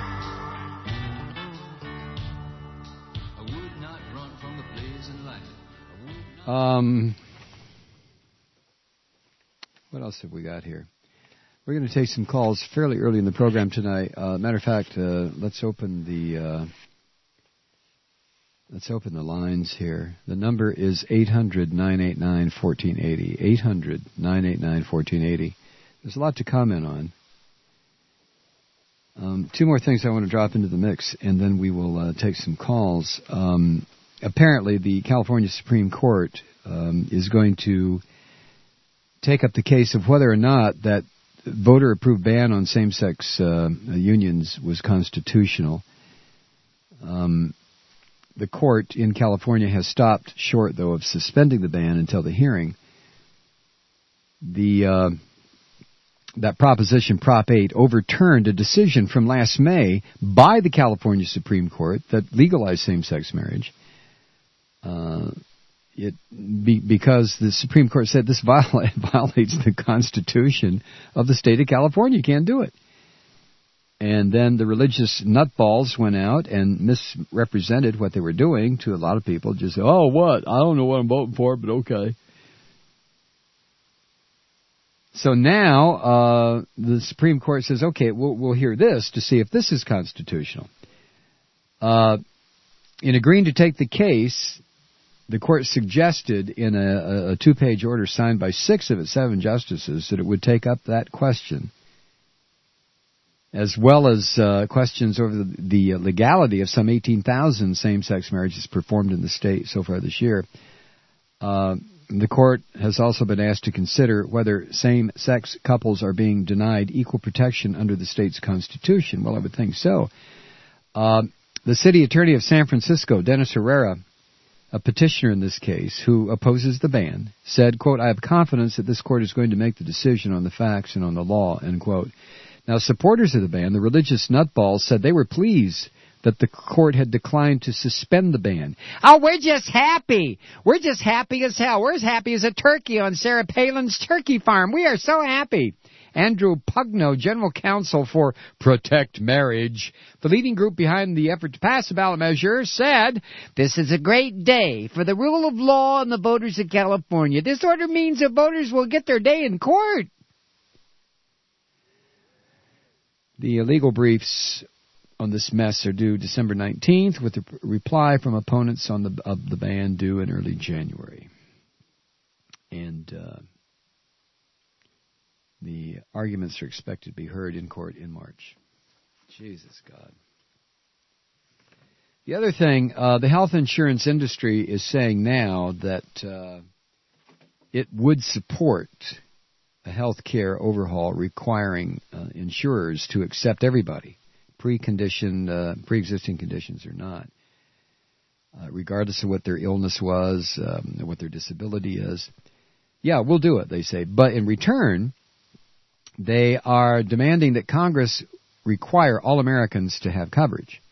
What else have we got here? We're going to take some calls fairly early in the program tonight. Matter of fact, let's open the lines here. The number is 800-989-1480. 800-989-1480. There's a lot to comment on. 2 more things I want to drop into the mix, and then we will take some calls. Apparently, the California Supreme Court is going to take up the case of whether or not that voter-approved ban on same-sex unions was constitutional. The court in California has stopped short, though, of suspending the ban until the hearing. That proposition, Prop 8, overturned a decision from last May by the California Supreme Court that legalized same-sex marriage. Because the Supreme Court said this violates the Constitution of the state of California. You can't do it. And then the religious nutballs went out and misrepresented what they were doing to a lot of people. Just, oh, what? I don't know what I'm voting for, but okay. So now the Supreme Court says, okay, we'll hear this to see if this is constitutional. In agreeing to take the case, the court suggested in a 2-page order signed by 6 of its 7 justices that it would take up that question as well as questions over the legality of some 18,000 same-sex marriages performed in the state so far this year. The court has also been asked to consider whether same-sex couples are being denied equal protection under the state's constitution. Well, I would think so. The city attorney of San Francisco, Dennis Herrera, a petitioner in this case who opposes the ban, said, quote, "I have confidence that this court is going to make the decision on the facts and on the law," end quote. Now, supporters of the ban, the religious nutballs, said they were pleased that the court had declined to suspend the ban. Oh, we're just happy. We're just happy as hell. We're as happy as a turkey on Sarah Palin's turkey farm. We are so happy. Andrew Pugno, general counsel for Protect Marriage, the leading group behind the effort to pass the ballot measure, said, "This is a great day for the rule of law and the voters of California. This order means that voters will get their day in court." The legal briefs on this mess are due December 19th, with a reply from opponents of the ban due in early January. And the arguments are expected to be heard in court in March. Jesus God. The other thing, the health insurance industry is saying now that it would support a health care overhaul requiring insurers to accept everybody, pre-existing conditions or not, regardless of what their illness was, what their disability is. Yeah, we'll do it, they say. But in return, they are demanding that Congress require all Americans to have coverage.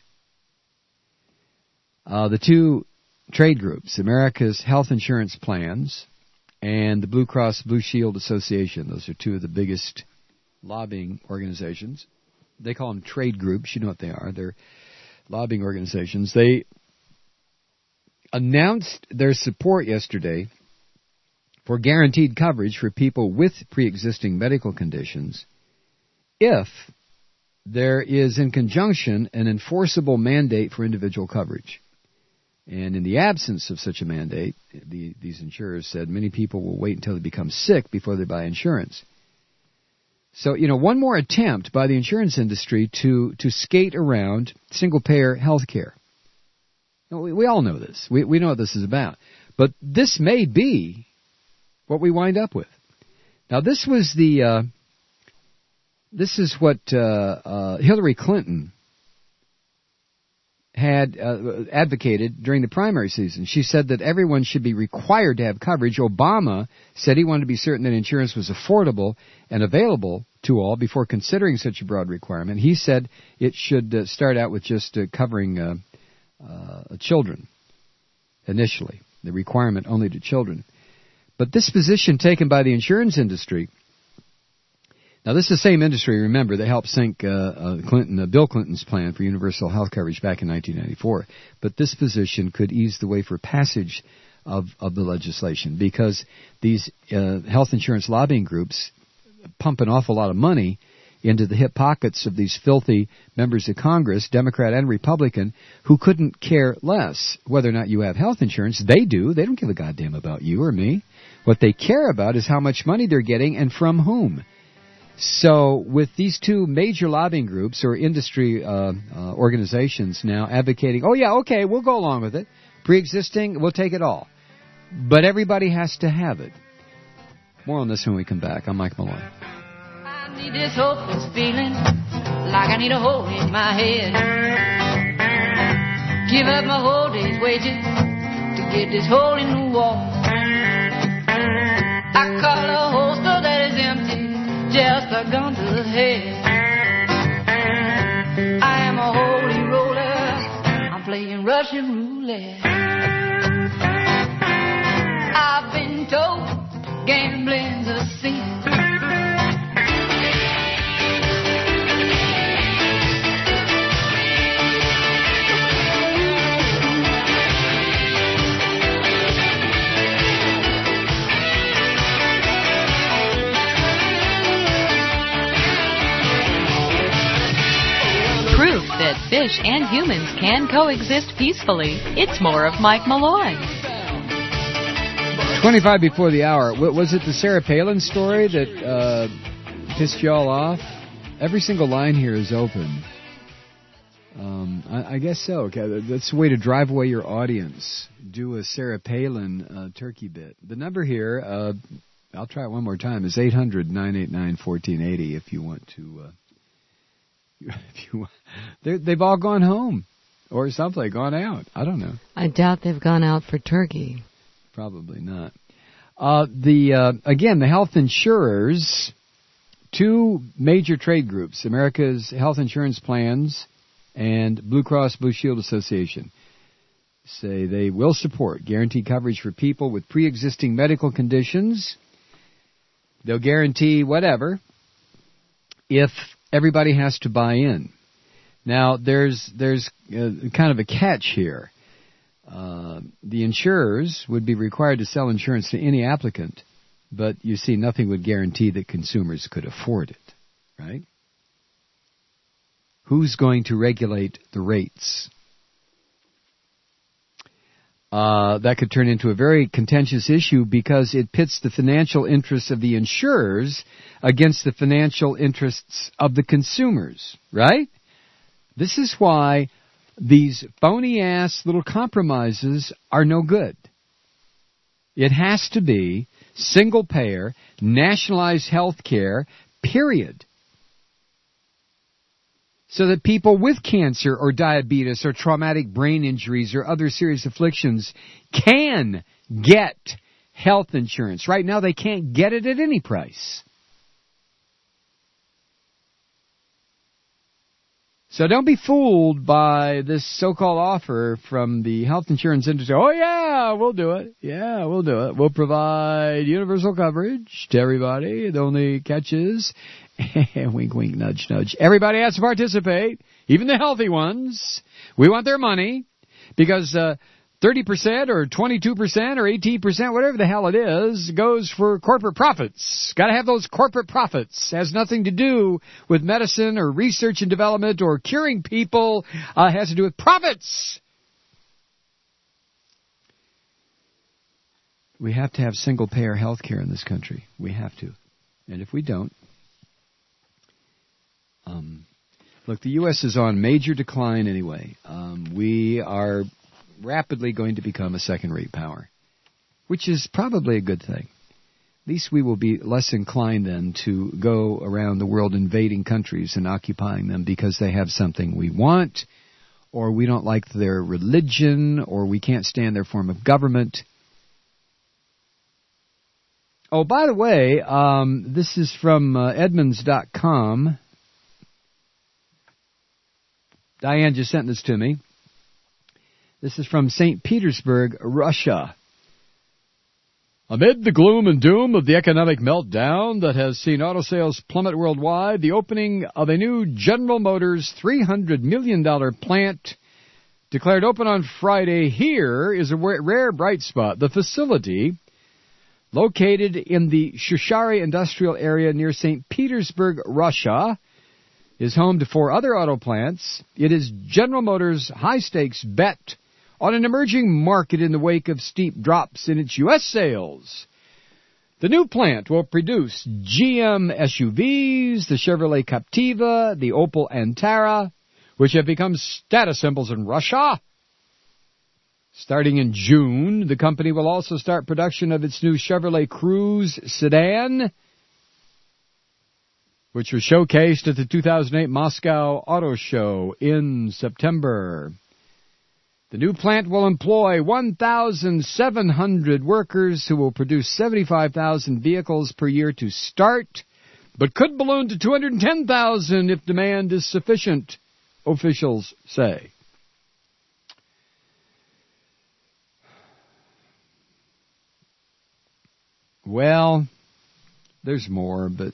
The two trade groups, America's Health Insurance Plans and the Blue Cross Blue Shield Association, those are two of the biggest lobbying organizations. They call them trade groups. You know what they are. They're lobbying organizations. They announced their support yesterday for guaranteed coverage for people with pre-existing medical conditions if there is, in conjunction, an enforceable mandate for individual coverage. And in the absence of such a mandate, these insurers said many people will wait until they become sick before they buy insurance. So, one more attempt by the insurance industry to skate around single-payer health care. We all know this. We know what this is about. But this may be what we wind up with. Now, this is what Hillary Clinton had advocated during the primary season. She said that everyone should be required to have coverage. Obama said he wanted to be certain that insurance was affordable and available to all before considering such a broad requirement. He said it should start out with just covering children initially, the requirement only to children. But this position taken by the insurance industry, now this is the same industry, remember, that helped sink Bill Clinton's plan for universal health coverage back in 1994. But this position could ease the way for passage of the legislation, because these health insurance lobbying groups pump an awful lot of money into the hip pockets of these filthy members of Congress, Democrat and Republican, who couldn't care less whether or not you have health insurance. They do. They don't give a goddamn about you or me. What they care about is how much money they're getting and from whom. So with these two major lobbying groups or industry organizations now advocating, oh yeah, okay, we'll go along with it. Pre-existing, we'll take it all. But everybody has to have it. More on this when we come back. I'm Mike Malloy. I need this hopeless feeling, like I need a hole in my head. Give up my whole day's wages to get this hole in the wall. I call a holster that is empty, just a gun to the head. I am a holy roller, I'm playing Russian roulette. I've been told gambling's a sin. Proof that fish and humans can coexist peacefully. It's more of Mike Malloy. 25 before the hour. Was it the Sarah Palin story that pissed you all off? Every single line here is open. I guess so. Okay, that's the way to drive away your audience. Do a Sarah Palin turkey bit. The number here, I'll try it one more time, is 800-989-1480 if you want to... they've all gone home. Or something, gone out. I don't know. I doubt they've gone out for turkey. Probably not. Again, the health insurers, two major trade groups, America's Health Insurance Plans and Blue Cross Blue Shield Association, say they will support guaranteed coverage for people with pre-existing medical conditions. They'll guarantee whatever if everybody has to buy in. Now, there's kind of a catch here. The insurers would be required to sell insurance to any applicant, but you see, nothing would guarantee that consumers could afford it, right? Who's going to regulate the rates? That could turn into a very contentious issue because it pits the financial interests of the insurers against the financial interests of the consumers, right? This is why these phony-ass little compromises are no good. It has to be single-payer, nationalized health care, period. So that people with cancer or diabetes or traumatic brain injuries or other serious afflictions can get health insurance. Right now they can't get it at any price. So don't be fooled by this so-called offer from the health insurance industry. Oh, yeah, we'll do it. Yeah, we'll do it. We'll provide universal coverage to everybody. The only catch is, wink, wink, nudge, nudge. Everybody has to participate, even the healthy ones. We want their money because 30% or 22% or 18%, whatever the hell it is, goes for corporate profits. Got to have those corporate profits. Has nothing to do with medicine or research and development or curing people. Has to do with profits. We have to have single-payer health care in this country. We have to. And if we don't, look, the U.S. is on major decline anyway. We are rapidly going to become a second-rate power, which is probably a good thing. At least we will be less inclined then to go around the world invading countries and occupying them because they have something we want, or we don't like their religion, or we can't stand their form of government. Oh, by the way, this is from Edmunds.com. Diane just sent this to me. This is from St. Petersburg, Russia. Amid the gloom and doom of the economic meltdown that has seen auto sales plummet worldwide, the opening of a new General Motors $300 million plant declared open on Friday here is a rare bright spot. The facility, located in the Shushari industrial area near St. Petersburg, Russia, is home to 4 other auto plants. It is General Motors' high-stakes bet on an emerging market in the wake of steep drops in its U.S. sales. The new plant will produce GM SUVs, the Chevrolet Captiva, the Opel Antara, which have become status symbols in Russia. Starting in June, the company will also start production of its new Chevrolet Cruze sedan, which was showcased at the 2008 Moscow Auto Show in September. The new plant will employ 1,700 workers who will produce 75,000 vehicles per year to start, but could balloon to 210,000 if demand is sufficient, officials say. Well, there's more, but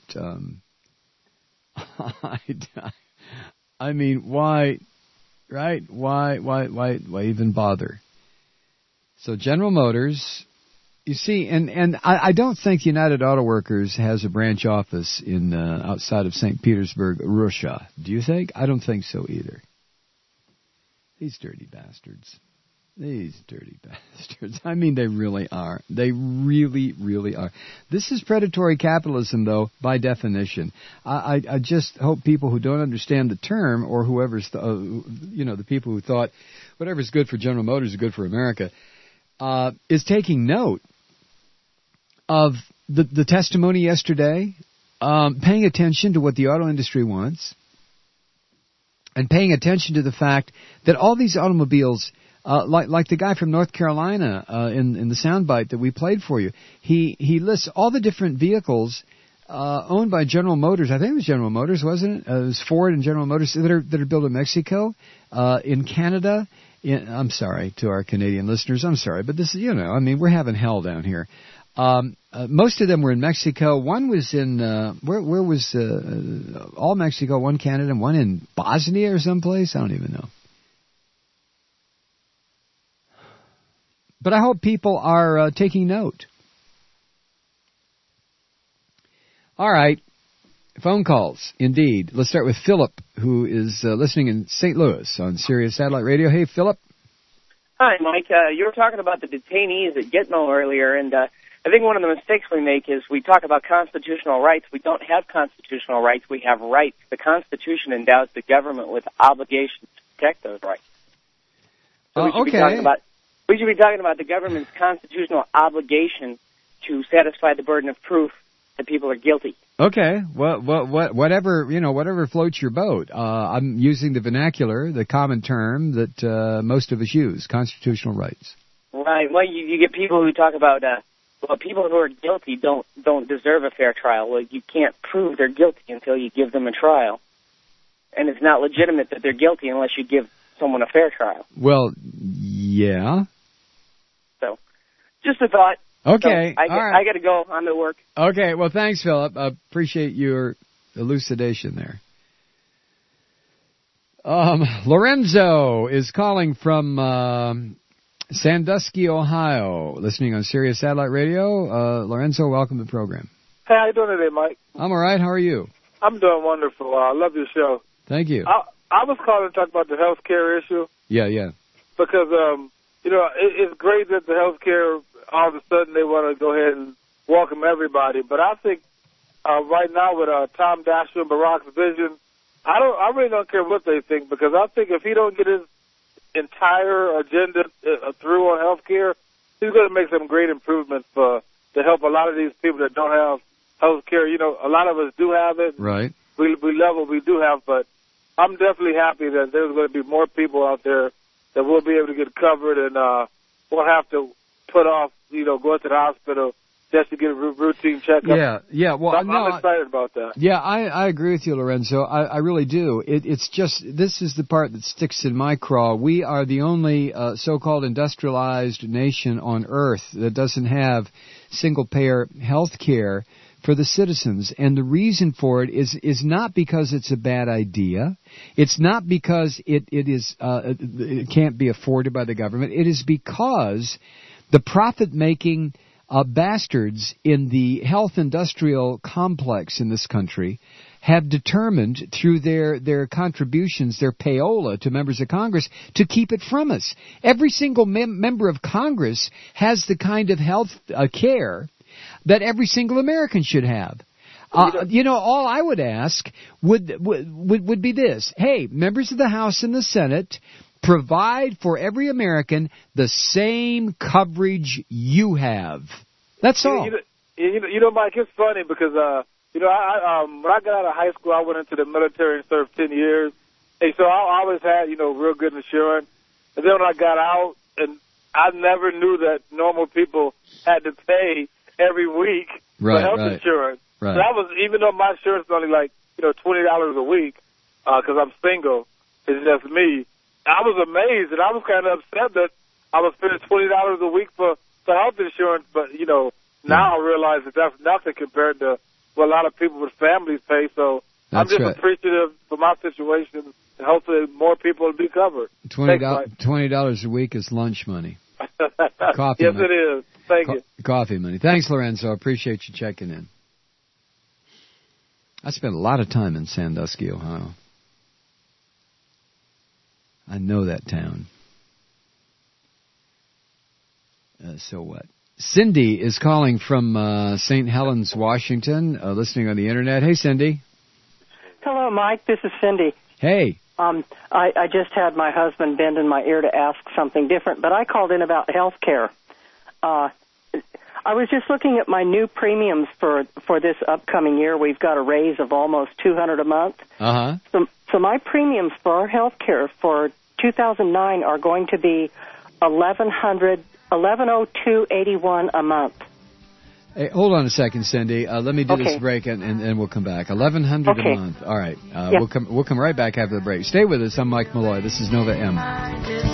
I mean, why... Right? Why even bother? So General Motors, you see, and I don't think United Auto Workers has a branch office in outside of St. Petersburg, Russia. Do you think? I don't think so either. These dirty bastards. These dirty bastards. I mean, they really are. They really, really are. This is predatory capitalism, though, by definition. I just hope people who don't understand the term, or whoever's, the people who thought whatever's good for General Motors is good for America, is taking note of the testimony yesterday, paying attention to what the auto industry wants, and paying attention to the fact that all these automobiles, like the guy from North Carolina in the soundbite that we played for you, he lists all the different vehicles owned by General Motors. I think it was General Motors, wasn't it? It was Ford and General Motors that are built in Mexico, in Canada. I'm sorry to our Canadian listeners. I'm sorry, but this is, we're having hell down here. Most of them were in Mexico. One was in where was all Mexico, one Canada, and one in Bosnia or someplace. I don't even know. But I hope people are taking note. All right. Phone calls, indeed. Let's start with Philip, who is listening in St. Louis on Sirius Satellite Radio. Hey, Philip. Hi, Mike. You were talking about the detainees at Gitmo earlier, and I think one of the mistakes we make is we talk about constitutional rights. We don't have constitutional rights. We have rights. The Constitution endows the government with obligations to protect those rights. So we should be talking about the government's constitutional obligation to satisfy the burden of proof that people are guilty. Okay, whatever floats your boat. I'm using the vernacular, the common term that most of us use: constitutional rights. Right. Well, you get people who talk about people who are guilty don't deserve a fair trial. Well, you can't prove they're guilty until you give them a trial, and it's not legitimate that they're guilty unless you give someone a fair trial. Well, yeah. So, just a thought. Okay, so I got to go. I'm at work. Okay, well, thanks, Philip. I appreciate your elucidation there. Lorenzo is calling from Sandusky, Ohio, listening on Sirius Satellite Radio. Lorenzo, welcome to the program. Hey, how you doing today, Mike? I'm all right. How are you? I'm doing wonderful. I love your show. Thank you. I was calling to talk about the health care issue. Yeah. Because, it's great that the health care, all of a sudden they want to go ahead and welcome everybody. But I think right now with Tom Daschle and Barack's vision, I really don't care what they think, because I think if he don't get his entire agenda through on health care, he's going to make some great improvements to help a lot of these people that don't have health care. A lot of us do have it. Right. We love what we do have, but I'm definitely happy that there's going to be more people out there that will be able to get covered and won't have to put off, going to the hospital just to get a routine checkup. Yeah. Well, I'm excited about that. Yeah, I agree with you, Lorenzo. I really do. It's just, this is the part that sticks in my craw. We are the only so-called industrialized nation on Earth that doesn't have single-payer health care for the citizens. And the reason for it is not because it's a bad idea. It's not because it can't be afforded by the government. It is because the profit-making bastards in the health industrial complex in this country have determined through their contributions, their payola to members of Congress, to keep it from us. Every single member of Congress has the kind of health care that every single American should have. All I would ask would be this: hey, members of the House and the Senate, provide for every American the same coverage you have. That's all. Mike, it's funny because when I got out of high school, I went into the military and served 10 years, and so I always had real good insurance. And then when I got out, and I never knew that normal people had to pay every week for health insurance. Right. So even though my insurance is only like $20 a week, because I'm single, it's just me. I was amazed, and I was kind of upset that I was spending $20 a week for health insurance. But now I realize that that's nothing compared to what a lot of people with families pay. So I'm just appreciative for my situation, and hopefully more people will be covered. $20 a week is lunch money. Coffee yes, money. It is. Thank you. Coffee money. Thanks, Lorenzo. Appreciate you checking in. I spent a lot of time in Sandusky, Ohio. I know that town. So what? Cindy is calling from St. Helens, Washington, listening on the Internet. Hey, Cindy. Hello, Mike. This is Cindy. Hey. I just had my husband bend in my ear to ask something different, but I called in about health care. I was just looking at my new premiums for this upcoming year. We've got a raise of almost $200 a month. Uh-huh. So my premiums for our health care for 2009 are going to be $1,102.81 a month. Hey, hold on a second, Cindy. Let me do this break, and we'll come back. $1,100 a month. All right. We'll come right back after the break. Stay with us. I'm Mike Malloy. This is Nova M. I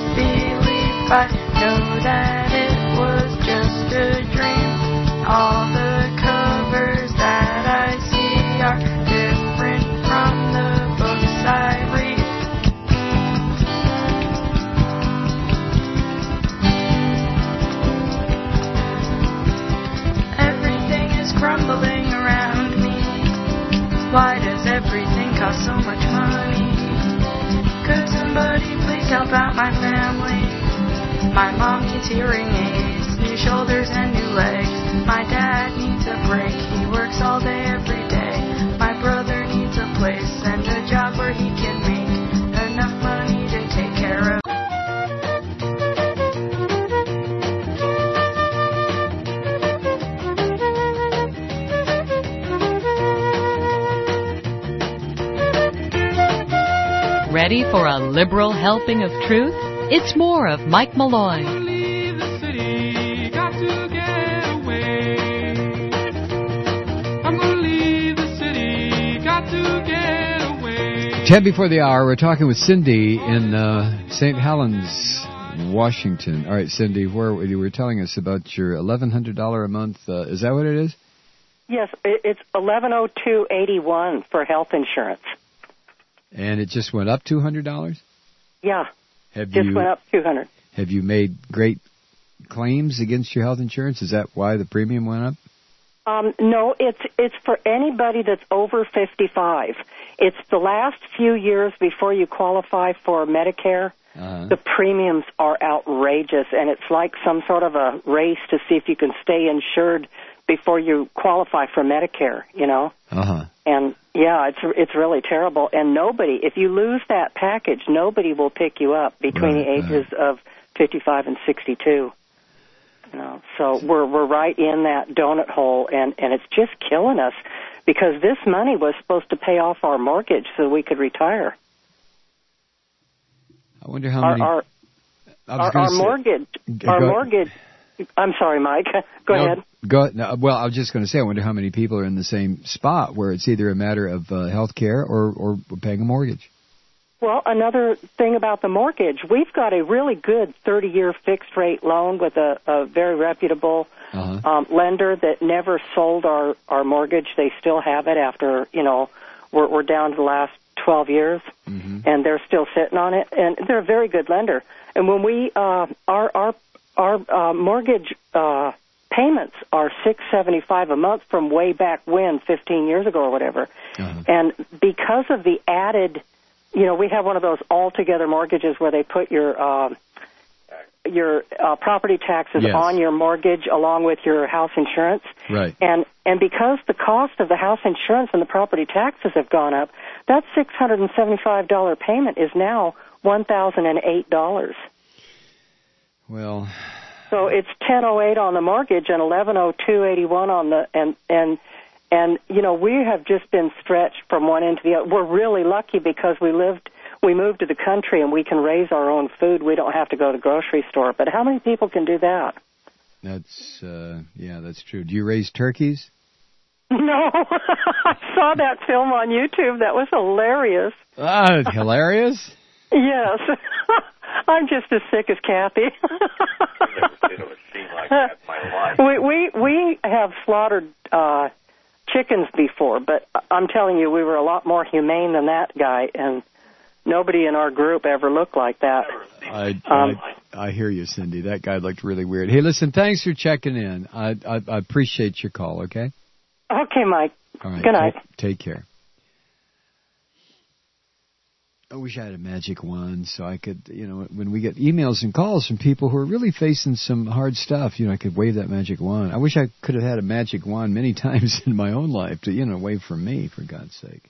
know that it was just a dream. All the covers that I see are different from the books I read. Crumbling around me. Why does everything cost so much money? Could somebody please help out my family? My mom needs hearing aids, new shoulders and new legs. My dad needs a break, he works all day every day. My brother needs a place and a job where he can make enough money to take care of. Ready for a liberal helping of truth? It's more of Mike Malloy. 10 before the hour, we're talking with Cindy in St. Helens, Washington. All right, Cindy, where you were telling us about your $1,100 a month. Is that what it is? Yes, it's $1,102.81 for health insurance. And it just went up $200? Yeah, went up $200. Have you made great claims against your health insurance? Is that why the premium went up? No, it's for anybody that's over 55. It's the last few years before you qualify for Medicare. Uh-huh. The premiums are outrageous, and it's like some sort of a race to see if you can stay insured before you qualify for Medicare, you know? Uh-huh. And, yeah, it's really terrible. And nobody, if you lose that package, nobody will pick you up between the ages of 55 and 62. You know, so we're right in that donut hole, and it's just killing us because this money was supposed to pay off our mortgage so we could retire. I wonder how many... Our mortgage... I'm sorry, Mike. Go ahead. Well, I was just going to say, I wonder how many people are in the same spot where it's either a matter of health care or paying a mortgage. Well, another thing about the mortgage, we've got a really good 30-year fixed-rate loan with a very reputable lender that never sold our mortgage. They still have it after, you know, we're down to the last 12 years, and they're still sitting on it. And they're a very good lender. And when we our mortgage payments are $675 a month from way back when, 15 years ago or whatever. And because of the added, you know, we have one of those all-together mortgages where they put your property taxes on your mortgage along with your house insurance. Right. And because the cost of the house insurance and the property taxes have gone up, that $675 payment is now $1,008. Well, so it's $1,008 on the mortgage and $1,102.81 on the and you know, we have just been stretched from one end to the other. We're really lucky because we moved to the country and we can raise our own food. We don't have to go to the grocery store. But how many people can do that? That's that's true. Do you raise turkeys? No. I saw that film on YouTube. That was hilarious. Hilarious? Yes. I'm just as sick as Kathy. We have slaughtered chickens before, but I'm telling you, we were a lot more humane than that guy, and nobody in our group ever looked like that. I hear you, Cindy. That guy looked really weird. Hey, listen, thanks for checking in. I appreciate your call, okay? Okay, Mike. All right. Good night. Take care. I wish I had a magic wand so I could, when we get emails and calls from people who are really facing some hard stuff, I could wave that magic wand. I wish I could have had a magic wand many times in my own life to, wave for me, for God's sake.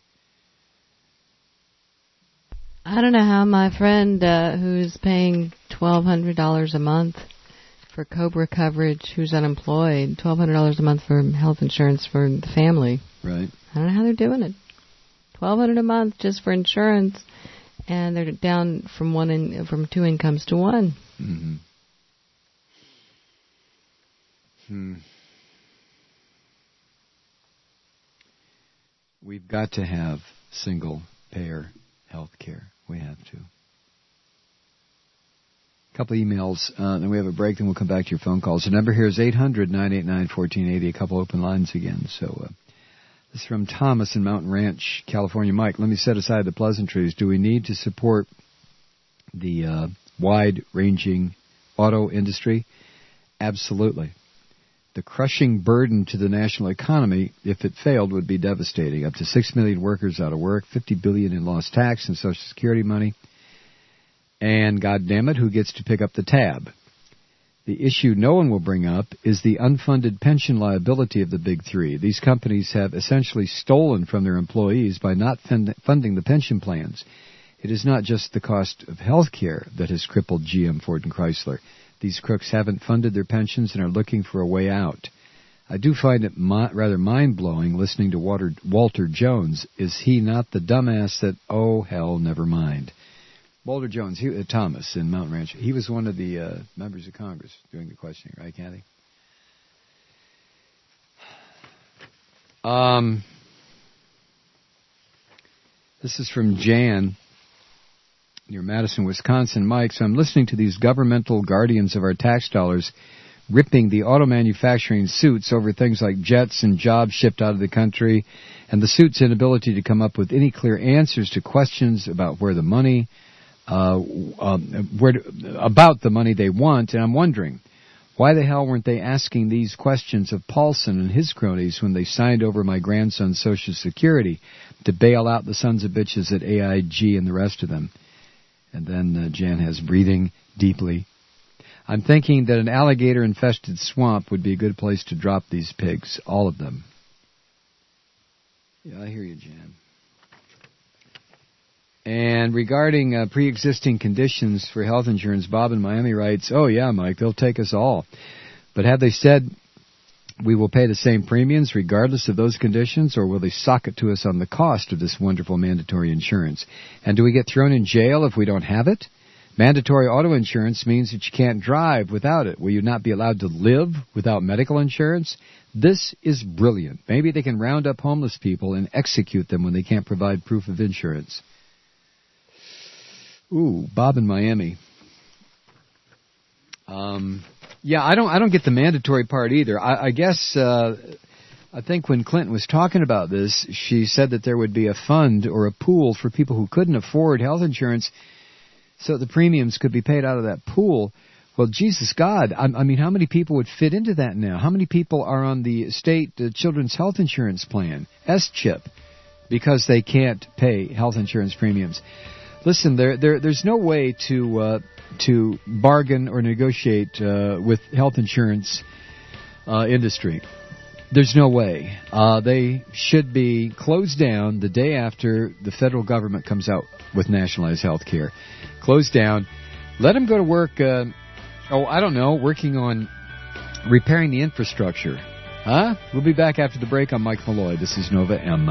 I don't know how my friend who's paying $1,200 a month for COBRA coverage, who's unemployed, $1,200 a month for health insurance for the family. Right. I don't know how they're doing it. $1,200 a month just for insurance, and they're down from 2 incomes to 1. Mm-hmm. We've got to have single-payer health care. We have to. A couple of emails, then we have a break, then we'll come back to your phone calls. The number here is 800-989-1480, a couple open lines again. So this is from Thomas in Mountain Ranch, California. Mike, let me set aside the pleasantries. Do we need to support the wide-ranging auto industry? Absolutely. The crushing burden to the national economy, if it failed, would be devastating. Up to 6 million workers out of work, $50 billion in lost tax and Social Security money. And, goddammit, who gets to pick up the tab? The issue no one will bring up is the unfunded pension liability of the big three. These companies have essentially stolen from their employees by not funding the pension plans. It is not just the cost of health care that has crippled GM, Ford, and Chrysler. These crooks haven't funded their pensions and are looking for a way out. I do find it rather mind-blowing listening to Walter Jones. Is he not the dumbass that, oh, hell, never mind? Walter Jones, Thomas in Mountain Ranch, he was one of the members of Congress doing the questioning, right, Kathy? This is from Jan near Madison, Wisconsin. Mike, so I'm listening to these governmental guardians of our tax dollars ripping the auto manufacturing suits over things like jets and jobs shipped out of the country, and the suits' inability to come up with any clear answers to questions about where the money, about the money they want. And I'm wondering, why the hell weren't they asking these questions of Paulson and his cronies when they signed over my grandson's Social Security to bail out the sons of bitches at AIG and the rest of them? And then Jan has breathing deeply. I'm thinking that an alligator-infested swamp would be a good place to drop these pigs, all of them. Yeah, I hear you, Jan. And regarding pre-existing conditions for health insurance, Bob in Miami writes, oh, yeah, Mike, they'll take us all. But have they said we will pay the same premiums regardless of those conditions, or will they sock it to us on the cost of this wonderful mandatory insurance? And do we get thrown in jail if we don't have it? Mandatory auto insurance means that you can't drive without it. Will you not be allowed to live without medical insurance? This is brilliant. Maybe they can round up homeless people and execute them when they can't provide proof of insurance. Ooh, Bob in Miami. Yeah, I don't get the mandatory part either. I guess I think when Clinton was talking about this, she said that there would be a fund or a pool for people who couldn't afford health insurance, so the premiums could be paid out of that pool. Well, Jesus God, I mean, how many people would fit into that now? How many people are on the state children's health insurance plan, S-CHIP, because they can't pay health insurance premiums? Listen, there's no way to bargain or negotiate with health insurance industry. There's no way. They should be closed down the day after the federal government comes out with nationalized health care. Closed down. Let them go to work, working on repairing the infrastructure. Huh? We'll be back after the break. I'm Mike Malloy. This is Nova M.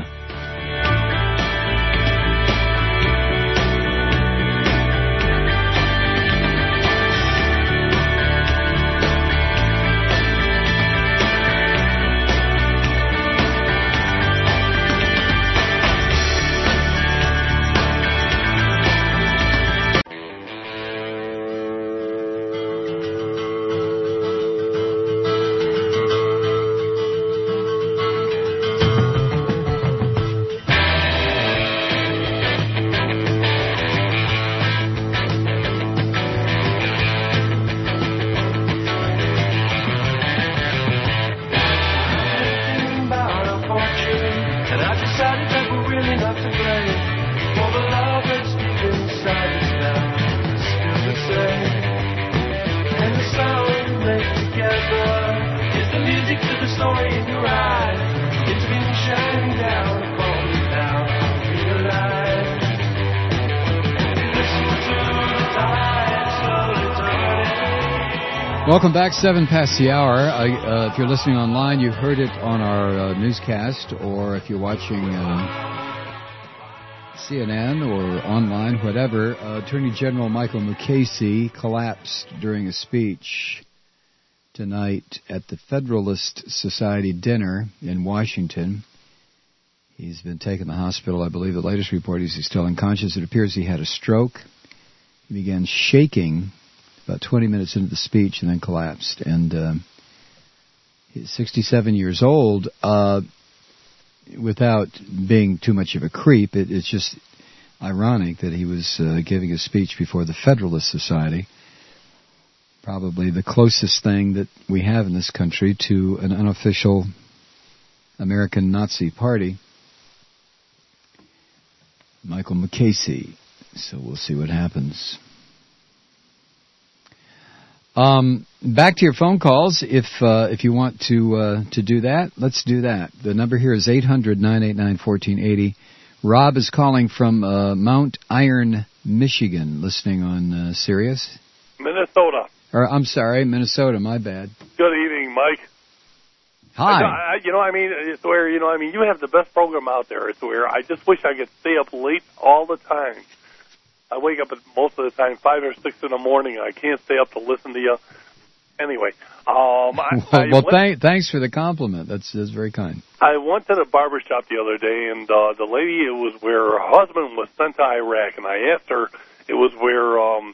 story in your eyes. It's been shining down upon me now. Realize. Listen to the tide slowly turning. Welcome back, 7 past the hour. If you're listening online, you heard it on our newscast, or if you're watching CNN or online, whatever. Attorney General Michael Mukasey collapsed during a speech tonight at the Federalist Society dinner in Washington. He's been taken to the hospital. I believe the latest report is he's still unconscious. It appears he had a stroke. He began shaking about 20 minutes into the speech and then collapsed. And he's 67 years old. Without being too much of a creep, it's just ironic that he was giving a speech before the Federalist Society, probably the closest thing that we have in this country to an unofficial American Nazi party. Michael Mukasey. So we'll see what happens. Back to your phone calls. If you want to do that, let's do that. The number here is 800-989-1480. Rob is calling from Mount Iron, Michigan, listening on Sirius. Minnesota. Or I'm sorry, Minnesota. My bad. Good evening, Mike. Hi. You have the best program out there. It's where I just wish I could stay up late all the time. I wake up most of the time 5 or 6 in the morning. I can't stay up to listen to you. Anyway, thanks for the compliment. That's very kind. I went to the barber shop the other day, and the lady, it was where her husband was sent to Iraq, and I asked her, it was where,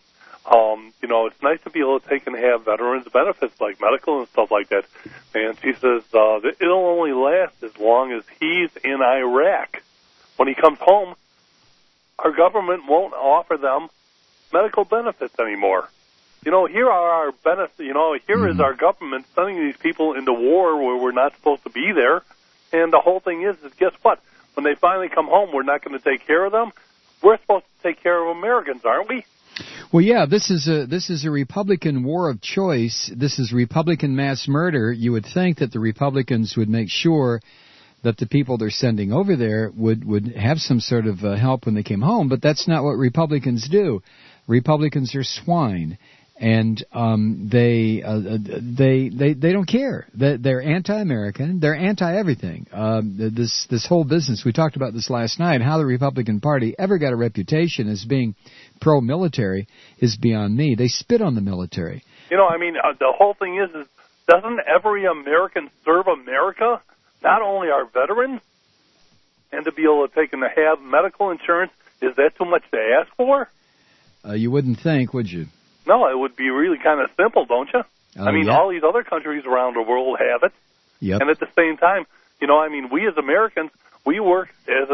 it's nice to be able to take and have veterans benefits like medical and stuff like that. And she says it'll only last as long as he's in Iraq. When he comes home, our government won't offer them medical benefits anymore. Here are our benefits. Here is our government sending these people into war where we're not supposed to be there. And the whole thing is guess what? When they finally come home, we're not going to take care of them. We're supposed to take care of Americans, aren't we? Well, yeah, this is a Republican war of choice. This is Republican mass murder. You would think that the Republicans would make sure that the people they're sending over there would have some sort of help when they came home, but that's not what Republicans do. Republicans are swine, and they don't care. They're anti-American. They're anti-everything. This whole business, we talked about this last night, how the Republican Party ever got a reputation as being pro-military is beyond me. They spit on the military. The whole thing is doesn't every American serve America? Not only our veterans, and to be able to take and to have medical insurance, is that too much to ask for? You wouldn't think, would you? No, it would be really kind of simple, don't you? All these other countries around the world have it. Yep. And at the same time, we as Americans, we work as,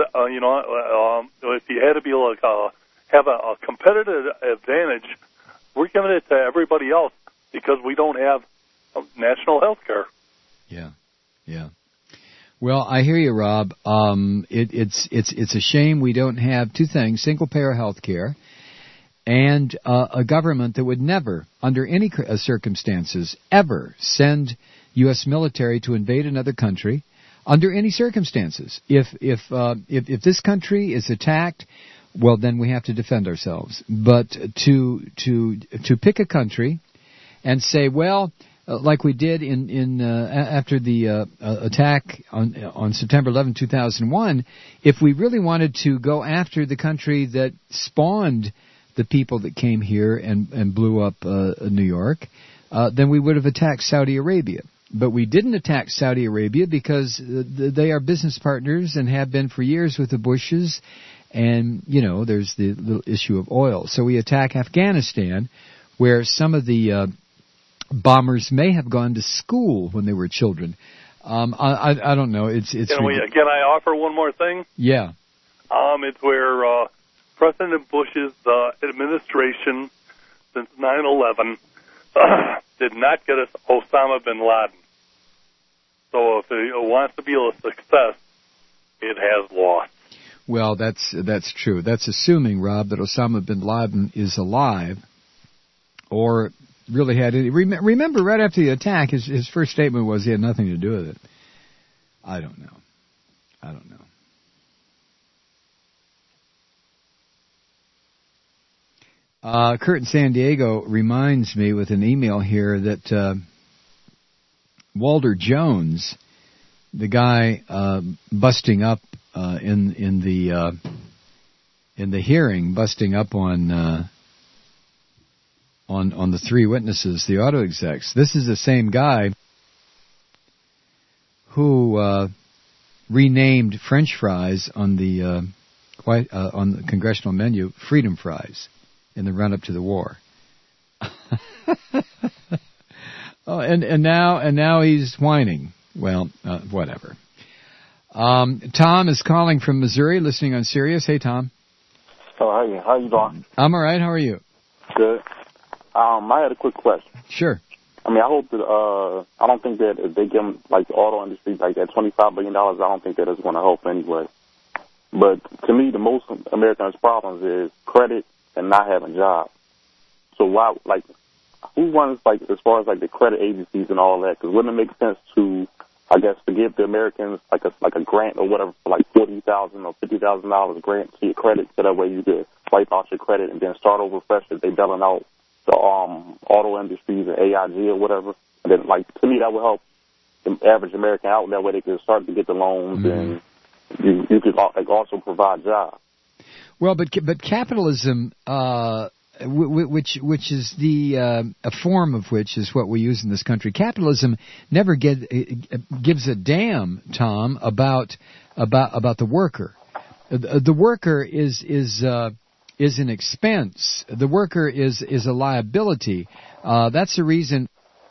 if you had to be able to have a competitive advantage, we're giving it to everybody else because we don't have national health care. Yeah. Well, I hear you, Rob. It's a shame we don't have two things: single-payer health care and a government that would never, under any circumstances, ever send U.S. military to invade another country under any circumstances. If this country is attacked, well, then we have to defend ourselves. But to pick a country and say, well, like we did after the attack on September 11, 2001, if we really wanted to go after the country that spawned the people that came here and blew up New York, then we would have attacked Saudi Arabia. But we didn't attack Saudi Arabia because they are business partners and have been for years with the Bushes, and, there's the little issue of oil. So we attack Afghanistan, where some of the bombers may have gone to school when they were children. I don't know. It's can I offer one more thing? Yeah. It's where President Bush's administration since 9/11 did not get us Osama bin Laden. So if it wants to be a success, it has lost. Well, that's true. That's assuming, Rob, that Osama bin Laden is alive, or really had any. Remember, right after the attack, his first statement was he had nothing to do with it. I don't know. Kurt in San Diego reminds me with an email here that Walter Jones, the guy busting up in the hearing, busting up on the three witnesses, the auto execs. This is the same guy who renamed French fries on the congressional menu Freedom Fries in the run-up to the war. And now he's whining. Well, whatever. Tom is calling from Missouri, listening on Sirius. Hey, Tom. Oh, how you doing? I'm all right. How are you? Good. I had a quick question. Sure. I mean, I hope that I don't think that if they give them like the auto industry like that $25 billion, I don't think that is going to help anyway. But to me, the most Americans' problems is credit and not having jobs. So why, like, who runs like as far as like the credit agencies and all that? Because wouldn't it make sense to, I guess, to give the Americans like a grant or whatever for like $40,000 or $50,000 grant to your credit, so that way you could wipe out your credit and then start over fresh if they bailing out the auto industries and AIG or whatever. And then, like, to me, that would help the average American out. That way they can start to get the loans and you could like also provide jobs. Well, but capitalism, which is a form of which is what we use in this country. Capitalism never gives a damn, Tom, about the worker. The worker is an expense. The worker is a liability. That's the reason.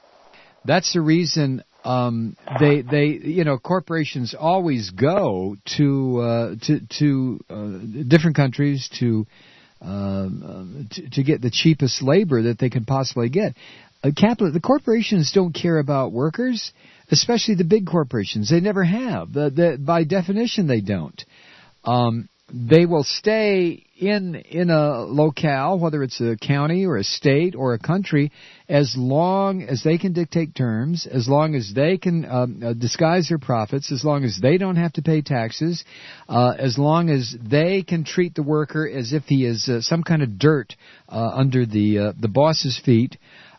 Corporations always go to different countries to get the cheapest labor that they can possibly get. The corporations don't care about workers, especially the big corporations. They never have. By definition, they don't. They will stay in a locale, whether it's a county or a state or a country, as long as they can dictate terms, as long as they can disguise their profits, as long as they don't have to pay taxes, as long as they can treat the worker as if he is some kind of dirt under the boss's feet.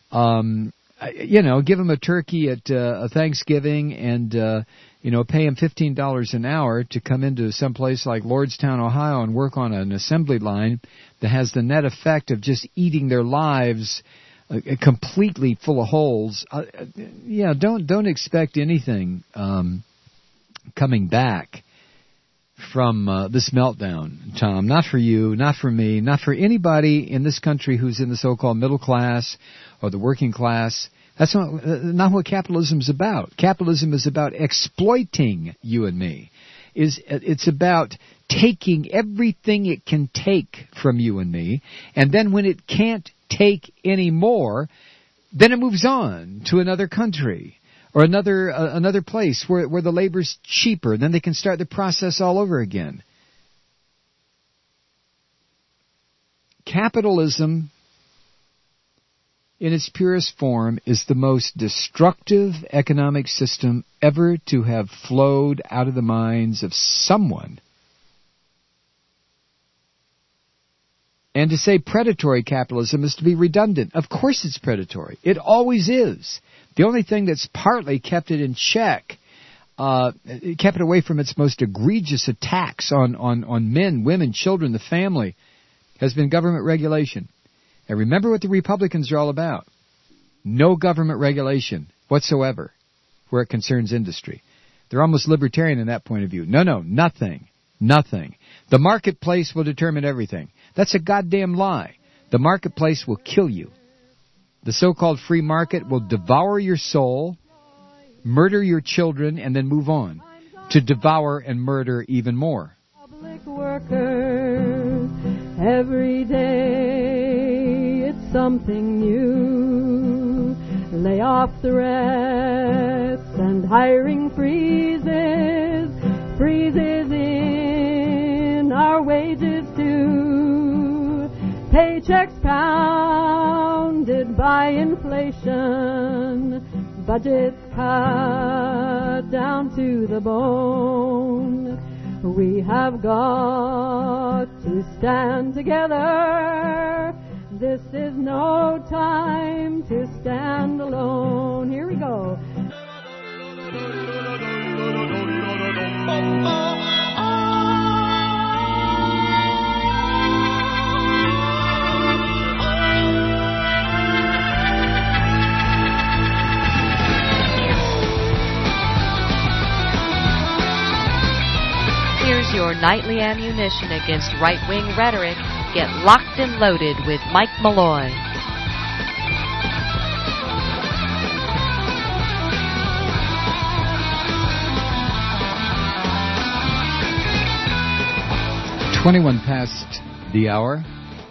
Give him a turkey at a Thanksgiving and pay him $15 an hour to come into some place like Lordstown, Ohio, and work on an assembly line that has the net effect of just eating their lives completely full of holes. Don't expect anything coming back from this meltdown, Tom. Not for you, not for me, not for anybody in this country who's in the so-called middle class or the working class. That's not what capitalism is about. Capitalism is about exploiting you and me. It's about taking everything it can take from you and me, and then when it can't take any more, then it moves on to another country or another place where the labor's cheaper. Then they can start the process all over again. Capitalism, in its purest form, is the most destructive economic system ever to have flowed out of the minds of someone. And to say predatory capitalism is to be redundant. Of course it's predatory. It always is. The only thing that's partly kept it in check, kept it away from its most egregious attacks on men, women, children, the family, has been government regulation. And remember what the Republicans are all about. No government regulation whatsoever where it concerns industry. They're almost libertarian in that point of view. No, nothing. The marketplace will determine everything. That's a goddamn lie. The marketplace will kill you. The so-called free market will devour your soul, murder your children, and then move on to devour and murder even more. Public workers, every day it's something new. Layoff threats and hiring freezes in our wages too. Paychecks pounded by by inflation, budgets cut down to the bone. We have got to stand together. This is no time to stand alone. Here we go. Here's your nightly ammunition against right-wing rhetoric. Get locked and loaded with Mike Malloy. "21 past the hour."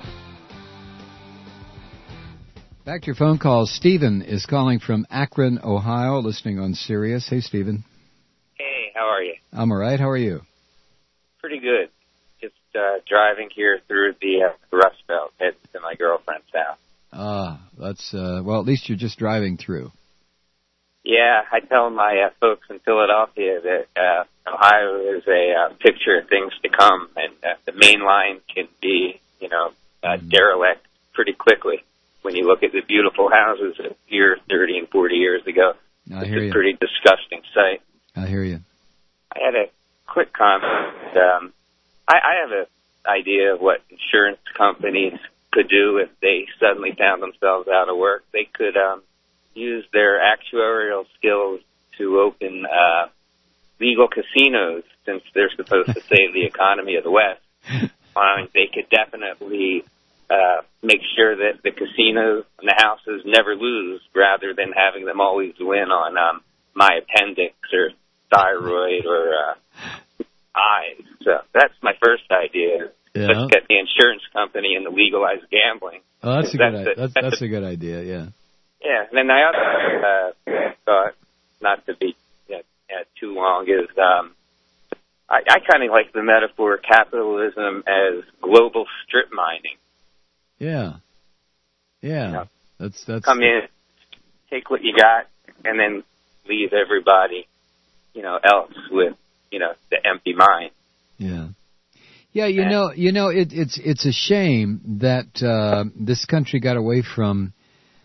Back to your phone calls. Stephen is calling from Akron, Ohio, listening on Sirius. Hey, Stephen. Hey, how are you? I'm all right. How are you? Pretty good. Just driving here through the Rust Belt, heading to my girlfriend's house. That's, well, at least you're just driving through. Yeah, I tell my folks in Philadelphia that Ohio is a picture of things to come, and the main line can be, derelict pretty quickly. When you look at the beautiful houses of here 30 and 40 years ago, I hear you. It's a pretty disgusting sight. I hear you. I had a quick comment. I have an idea of what insurance companies could do if they suddenly found themselves out of work. They could use their actuarial skills to open legal casinos, since they're supposed to save the economy of the West. They could definitely make sure that the casinos and the houses never lose, rather than having them always win on my appendix or thyroid or eyes. So that's my first idea. Yeah. Let's get the insurance company and the legalized gambling. Oh, that's a good idea. Yeah. Yeah. And then my other thought, not to be too long, is I kind of like the metaphor of capitalism as global strip mining. Yeah. Yeah. That's come in, take what you got, and then leave everybody, else with, the empty mind. Yeah. Yeah, it's a shame that this country got away from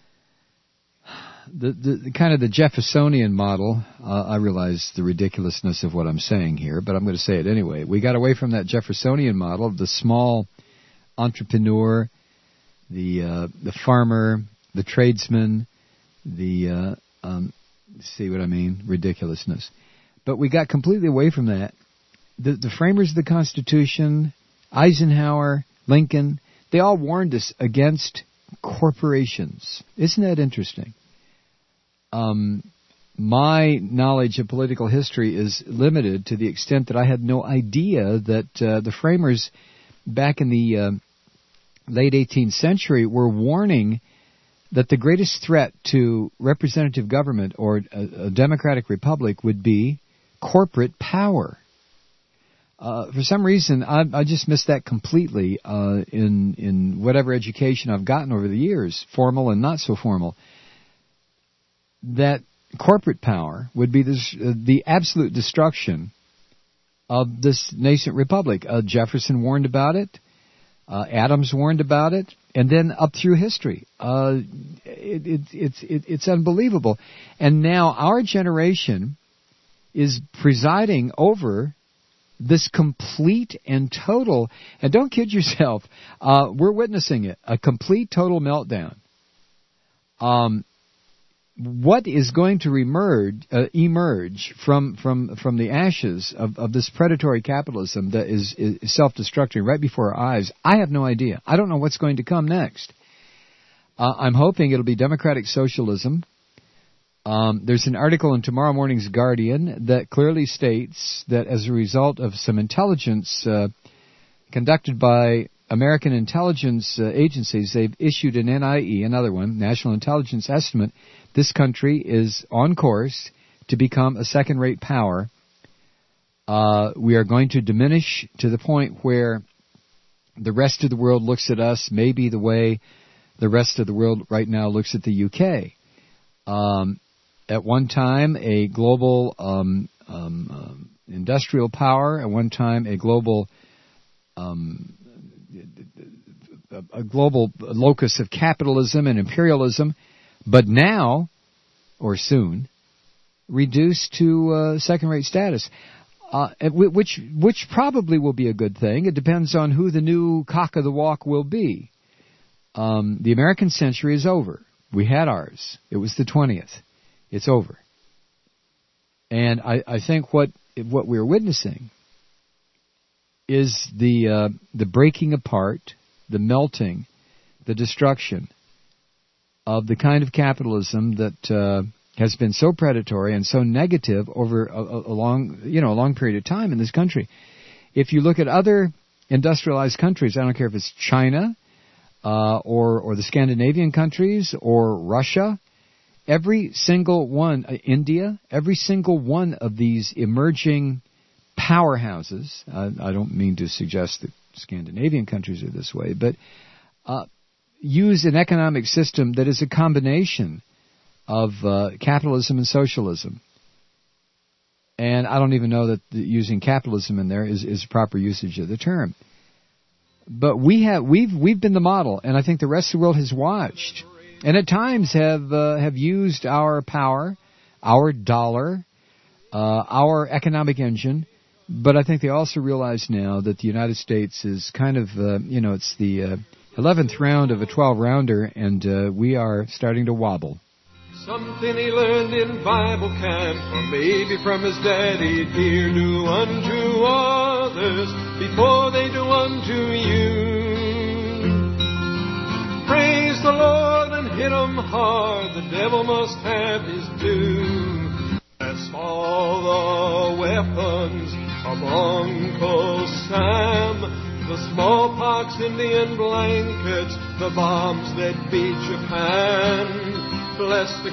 the kind of the Jeffersonian model. I realize the ridiculousness of what I'm saying here, but I'm going to say it anyway. We got away from that Jeffersonian model of the small entrepreneur, the farmer, the tradesman, see what I mean? Ridiculousness. But we got completely away from that. The framers of the Constitution, Eisenhower, Lincoln, they all warned us against corporations. Isn't that interesting? My knowledge of political history is limited to the extent that I had no idea that the framers back in the late 18th century were warning that the greatest threat to representative government or a democratic republic would be corporate power. For some reason, I just missed that completely in whatever education I've gotten over the years, formal and not so formal, that corporate power would be the absolute destruction of this nascent republic. Jefferson warned about it. Adams warned about it, and then up through history. It's unbelievable. And now our generation is presiding over this complete and total, and don't kid yourself, we're witnessing it, a complete total meltdown. What is going to emerge from the ashes of this predatory capitalism that is self-destructing right before our eyes? I have no idea. I don't know what's going to come next. I'm hoping it'll be democratic socialism. There's an article in tomorrow morning's Guardian that clearly states that as a result of some intelligence conducted by American intelligence agencies, they've issued an NIE, another one, National Intelligence Estimate. This country is on course to become a second-rate power. We are going to diminish to the point where the rest of the world looks at us maybe the way the rest of the world right now looks at the UK. At one time, a global industrial power. At one time, a global locus of capitalism and imperialism, but now, or soon, reduced to second-rate status, which probably will be a good thing. It depends on who the new cock of the walk will be. The American century is over. We had ours. It was the 20th. It's over. And I think what we're witnessing is the breaking apart, the melting, the destruction of the kind of capitalism that has been so predatory and so negative over a long period of time in this country. If you look at other industrialized countries, I don't care if it's China or the Scandinavian countries or Russia, every single one, India, every single one of these emerging powerhouses, I don't mean to suggest that Scandinavian countries are this way, but use an economic system that is a combination of capitalism and socialism. And I don't even know that using capitalism in there is proper usage of the term. But we've been the model, and I think the rest of the world has watched, and at times have used our power, our dollar, our economic engine. But I think they also realize now that the United States is kind of, it's the 11th round of a 12-rounder, and we are starting to wobble. Something he learned in Bible camp, or maybe from his daddy dear, do unto others before they do unto you. Praise the Lord and hit 'em hard, the devil must have his due. That's all the weapons of Uncle Sam, the smallpox, Indian blankets, the bombs that beat Japan. Bless the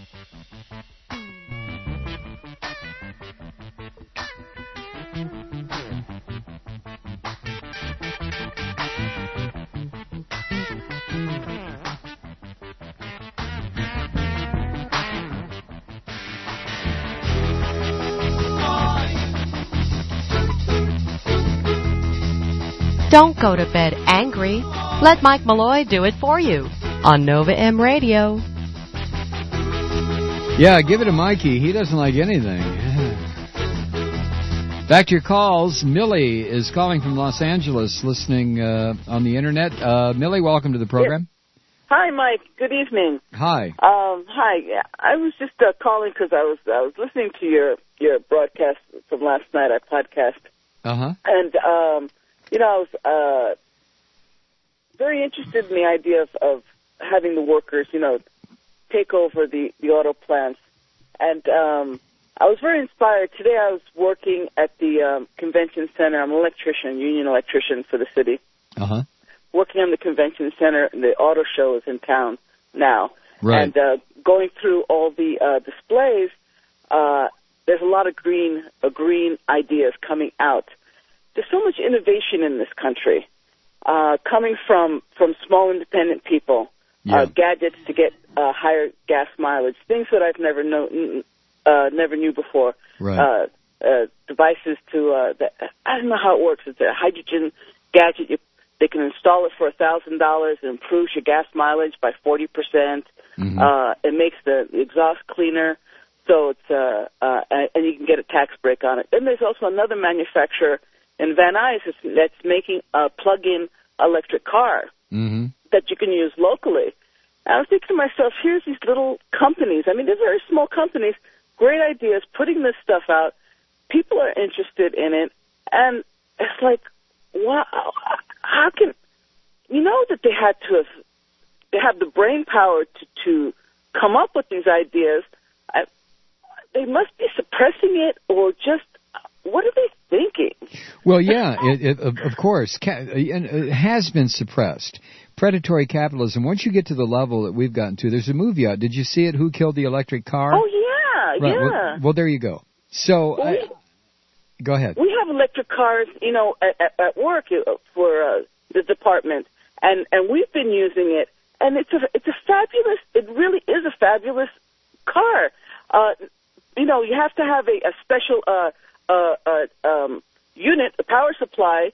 Don't go to bed angry. Let Mike Malloy do it for you on Nova M Radio. Yeah, give it to Mikey. He doesn't like anything. Back to your calls. Millie is calling from Los Angeles, listening on the Internet. Millie, welcome to the program. Hi, Mike. Good evening. Hi. Hi. I was just calling because I was listening to your broadcast from last night, our podcast. Uh-huh. And, I was very interested in the idea of having the workers, take over the auto plants. And I was very inspired. Today I was working at the convention center. I'm an electrician, union electrician for the city. Uh-huh. Working on the convention center. The auto show is in town now. Right. And going through all the displays, there's a lot of green ideas coming out. There's so much innovation in this country, coming from small independent people. Yeah. Gadgets to get higher gas mileage, things that I've never knew before. Right. Devices to I don't know how it works. It's a hydrogen gadget. They can install it for $1,000. It improves your gas mileage by 40%. Mm-hmm. It makes the exhaust cleaner, so it's and you can get a tax break on it. Then there's also another manufacturer in Van Nuys that's making a plug-in electric car. Mm-hmm. That you can use locally. And I was thinking to myself, here's these little companies. I mean, they're very small companies, great ideas, putting this stuff out. People are interested in it. And it's like, wow, how can, that they have the brain power to come up with these ideas. They must be suppressing it, or just, what are they thinking? Well, yeah, of course, it has been suppressed. Predatory capitalism, once you get to the level that we've gotten to, there's a movie out. Did you see it, Who Killed the Electric Car? Oh, yeah, right. yeah. Well, there you go. So, go ahead. We have electric cars, at work for the department, and we've been using it, it's a fabulous. It really is a fabulous car. You have to have a special unit, a power supply,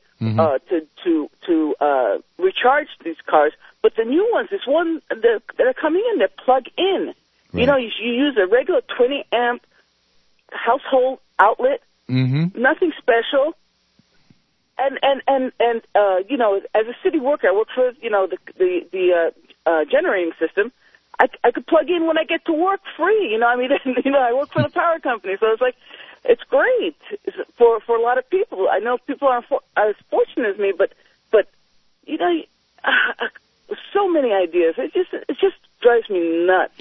to recharge these cars. But the new ones, this one that are coming in, they're plug-in. Right. You use a regular 20 amp household outlet. Nothing special. And as a city worker, I work for the generating system. I could plug in when I get to work free. I work for the power company, so it's great for a lot of people. I know people aren't as fortunate as me, but so many ideas. It just drives me nuts.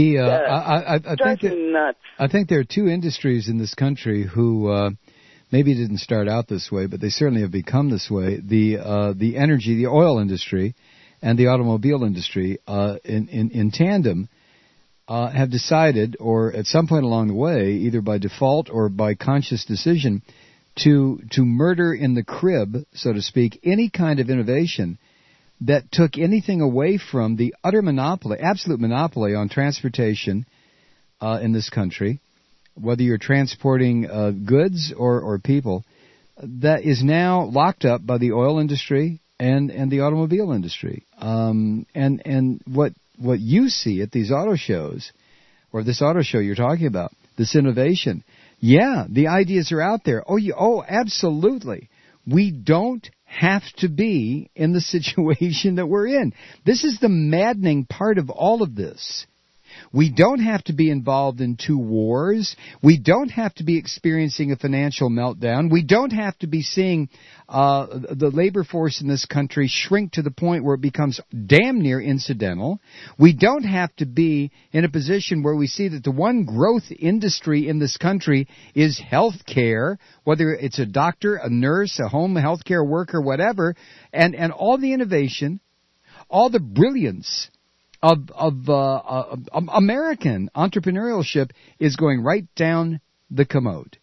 I think there are two industries in this country who maybe didn't start out this way, but they certainly have become this way. The energy, the oil industry, and the automobile industry, in tandem, have decided, or at some point along the way, either by default or by conscious decision, to murder in the crib, so to speak, any kind of innovation that took anything away from the utter monopoly, absolute monopoly on transportation in this country, whether you're transporting goods or people, that is now locked up by the oil industry and the automobile industry. And what you see at these auto shows, or this auto show you're talking about, this innovation, yeah, the ideas are out there. Oh, absolutely. We don't have to be in the situation that we're in. This is the maddening part of all of this. We don't have to be involved in 2 wars. We don't have to be experiencing a financial meltdown. We don't have to be seeing the labor force in this country shrink to the point where it becomes damn near incidental. We don't have to be in a position where we see that the one growth industry in this country is health care, whether it's a doctor, a nurse, a home health care worker, whatever, and all the innovation, all the brilliance of American entrepreneurship is going right down the commode.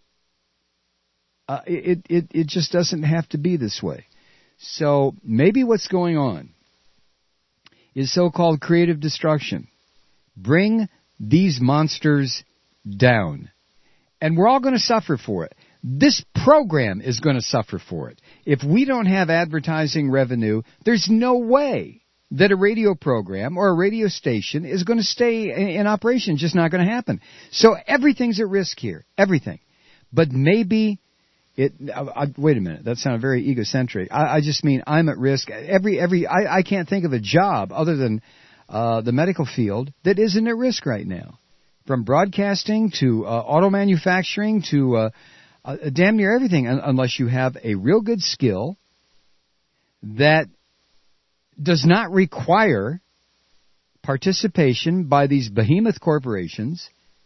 It just doesn't have to be this way. So maybe what's going on is so-called creative destruction. Bring these monsters down. And we're all going to suffer for it. This program is going to suffer for it. If we don't have advertising revenue, there's no way that a radio program or a radio station is going to stay in operation. Just not going to happen. So everything's at risk here. Everything. But maybe wait a minute. That sounded very egocentric. I just mean I'm at risk. I can't think of a job other than the medical field that isn't at risk right now. From broadcasting to auto manufacturing to damn near everything, unless you have a real good skill that does not require participation by these behemoth corporations,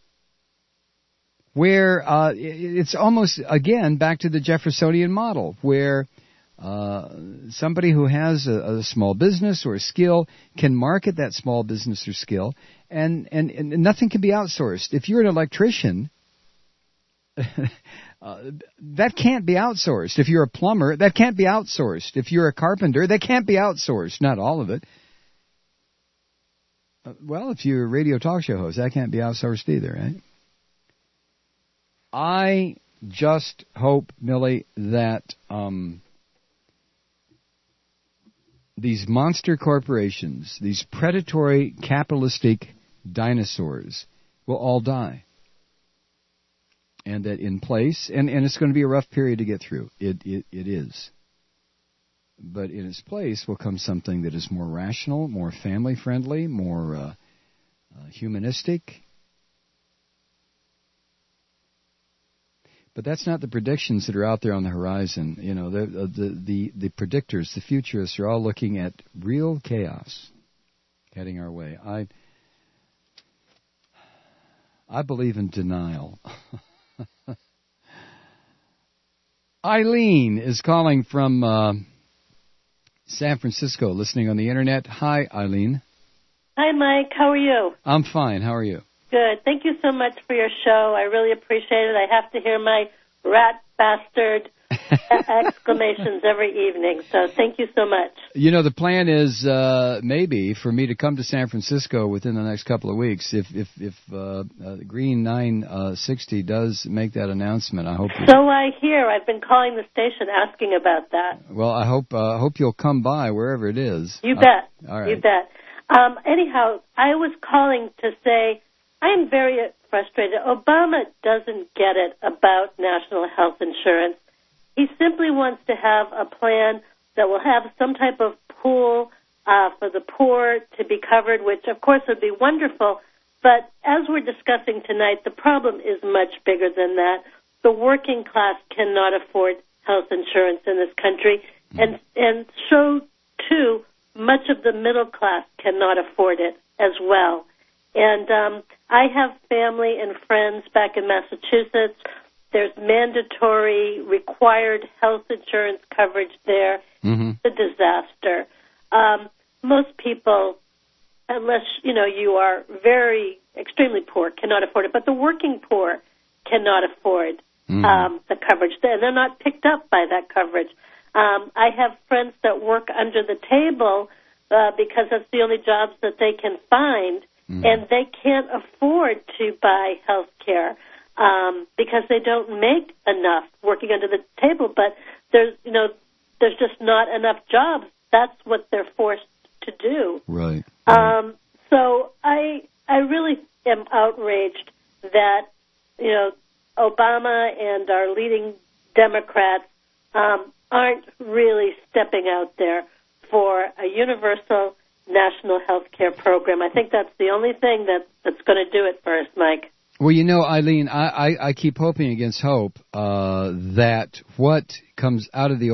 where it's almost, again, back to the Jeffersonian model, where somebody who has a small business or a skill can market that small business or skill, and nothing can be outsourced. If you're an electrician, that can't be outsourced. If you're a plumber, that can't be outsourced. If you're a carpenter, that can't be outsourced. Not all of it. Well, if you're a radio talk show host, that can't be outsourced either, right? I just hope, Millie, that these monster corporations, these predatory capitalistic dinosaurs, will all die. And that in place, and it's going to be a rough period to get through. It is. But in its place will come something that is more rational, more family-friendly, more humanistic. But that's not the predictions that are out there on the horizon. You know, the predictors, the futurists, are all looking at real chaos heading our way. I believe in denial. Eileen is calling from San Francisco, listening on the Internet. Hi, Eileen. Hi, Mike. How are you? I'm fine. How are you? Good. Thank you so much for your show. I really appreciate it. I have to hear my rat bastard exclamations every evening. So thank you so much. You know, the plan is maybe for me to come to San Francisco within the next couple of weeks. If Green 960 does make that announcement, I hope. So I hear. I've been calling the station asking about that. Well, I hope you'll come by wherever it is. You bet. All right. You bet. Anyhow, I was calling to say I am very frustrated. Obama doesn't get it about national health insurance. He simply wants to have a plan that will have some type of pool for the poor to be covered, which, of course, would be wonderful. But as we're discussing tonight, the problem is much bigger than that. The working class cannot afford health insurance in this country, and so, too, much of the middle class cannot afford it as well. And I have family and friends back in Massachusetts. There's mandatory required health insurance coverage there. Mm-hmm. It's a disaster. Most people, unless, you are very, extremely poor, cannot afford it. But the working poor cannot afford the coverage. They're not picked up by that coverage. I have friends that work under the table because that's the only jobs that they can find, and they can't afford to buy health care because they don't make enough working under the table. But there's just not enough jobs. That's what they're forced to do. Right. So I really am outraged that Obama and our leading Democrats aren't really stepping out there for a universal national health care program. I think that's the only thing that's going to do it for us, Mike. Well, Eileen, I keep hoping against hope that what comes out of the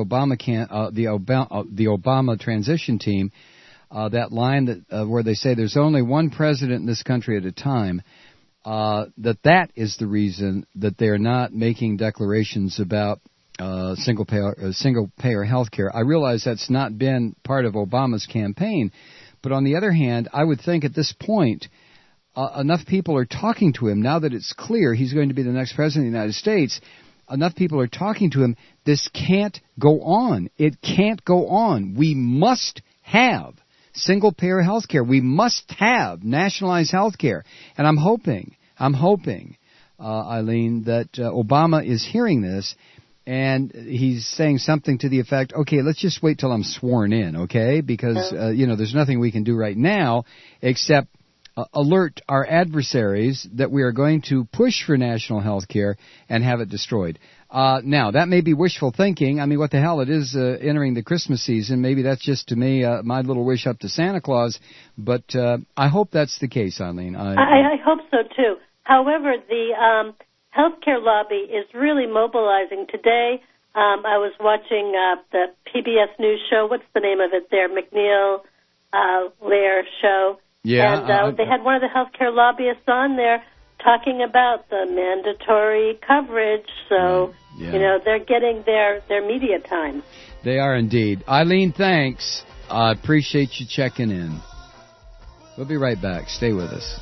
Obama transition team, that line that where they say there's only one president in this country at a time, that is the reason that they're not making declarations about single payer health care. I realize that's not been part of Obama's campaign, but on the other hand, I would think at this point enough people are talking to him now that it's clear he's going to be the next president of the United States. Enough people are talking to him. This can't go on. It can't go on. We must have single payer health care. We must have nationalized health care. And I'm hoping, Eileen, that Obama is hearing this. And he's saying something to the effect, okay, let's just wait till I'm sworn in, okay? Because, there's nothing we can do right now except alert our adversaries that we are going to push for national health care and have it destroyed. Now, that may be wishful thinking. I mean, what the hell? It is entering the Christmas season. Maybe that's just, to me, my little wish up to Santa Claus. But I hope that's the case, Eileen. I hope so, too. However, the healthcare lobby is really mobilizing. Today, I was watching the PBS News show. What's the name of it there? McNeil Lair show. Yeah. And they had one of the healthcare lobbyists on there talking about the mandatory coverage. So, they're getting their media time. They are indeed. Eileen, thanks. I appreciate you checking in. We'll be right back. Stay with us.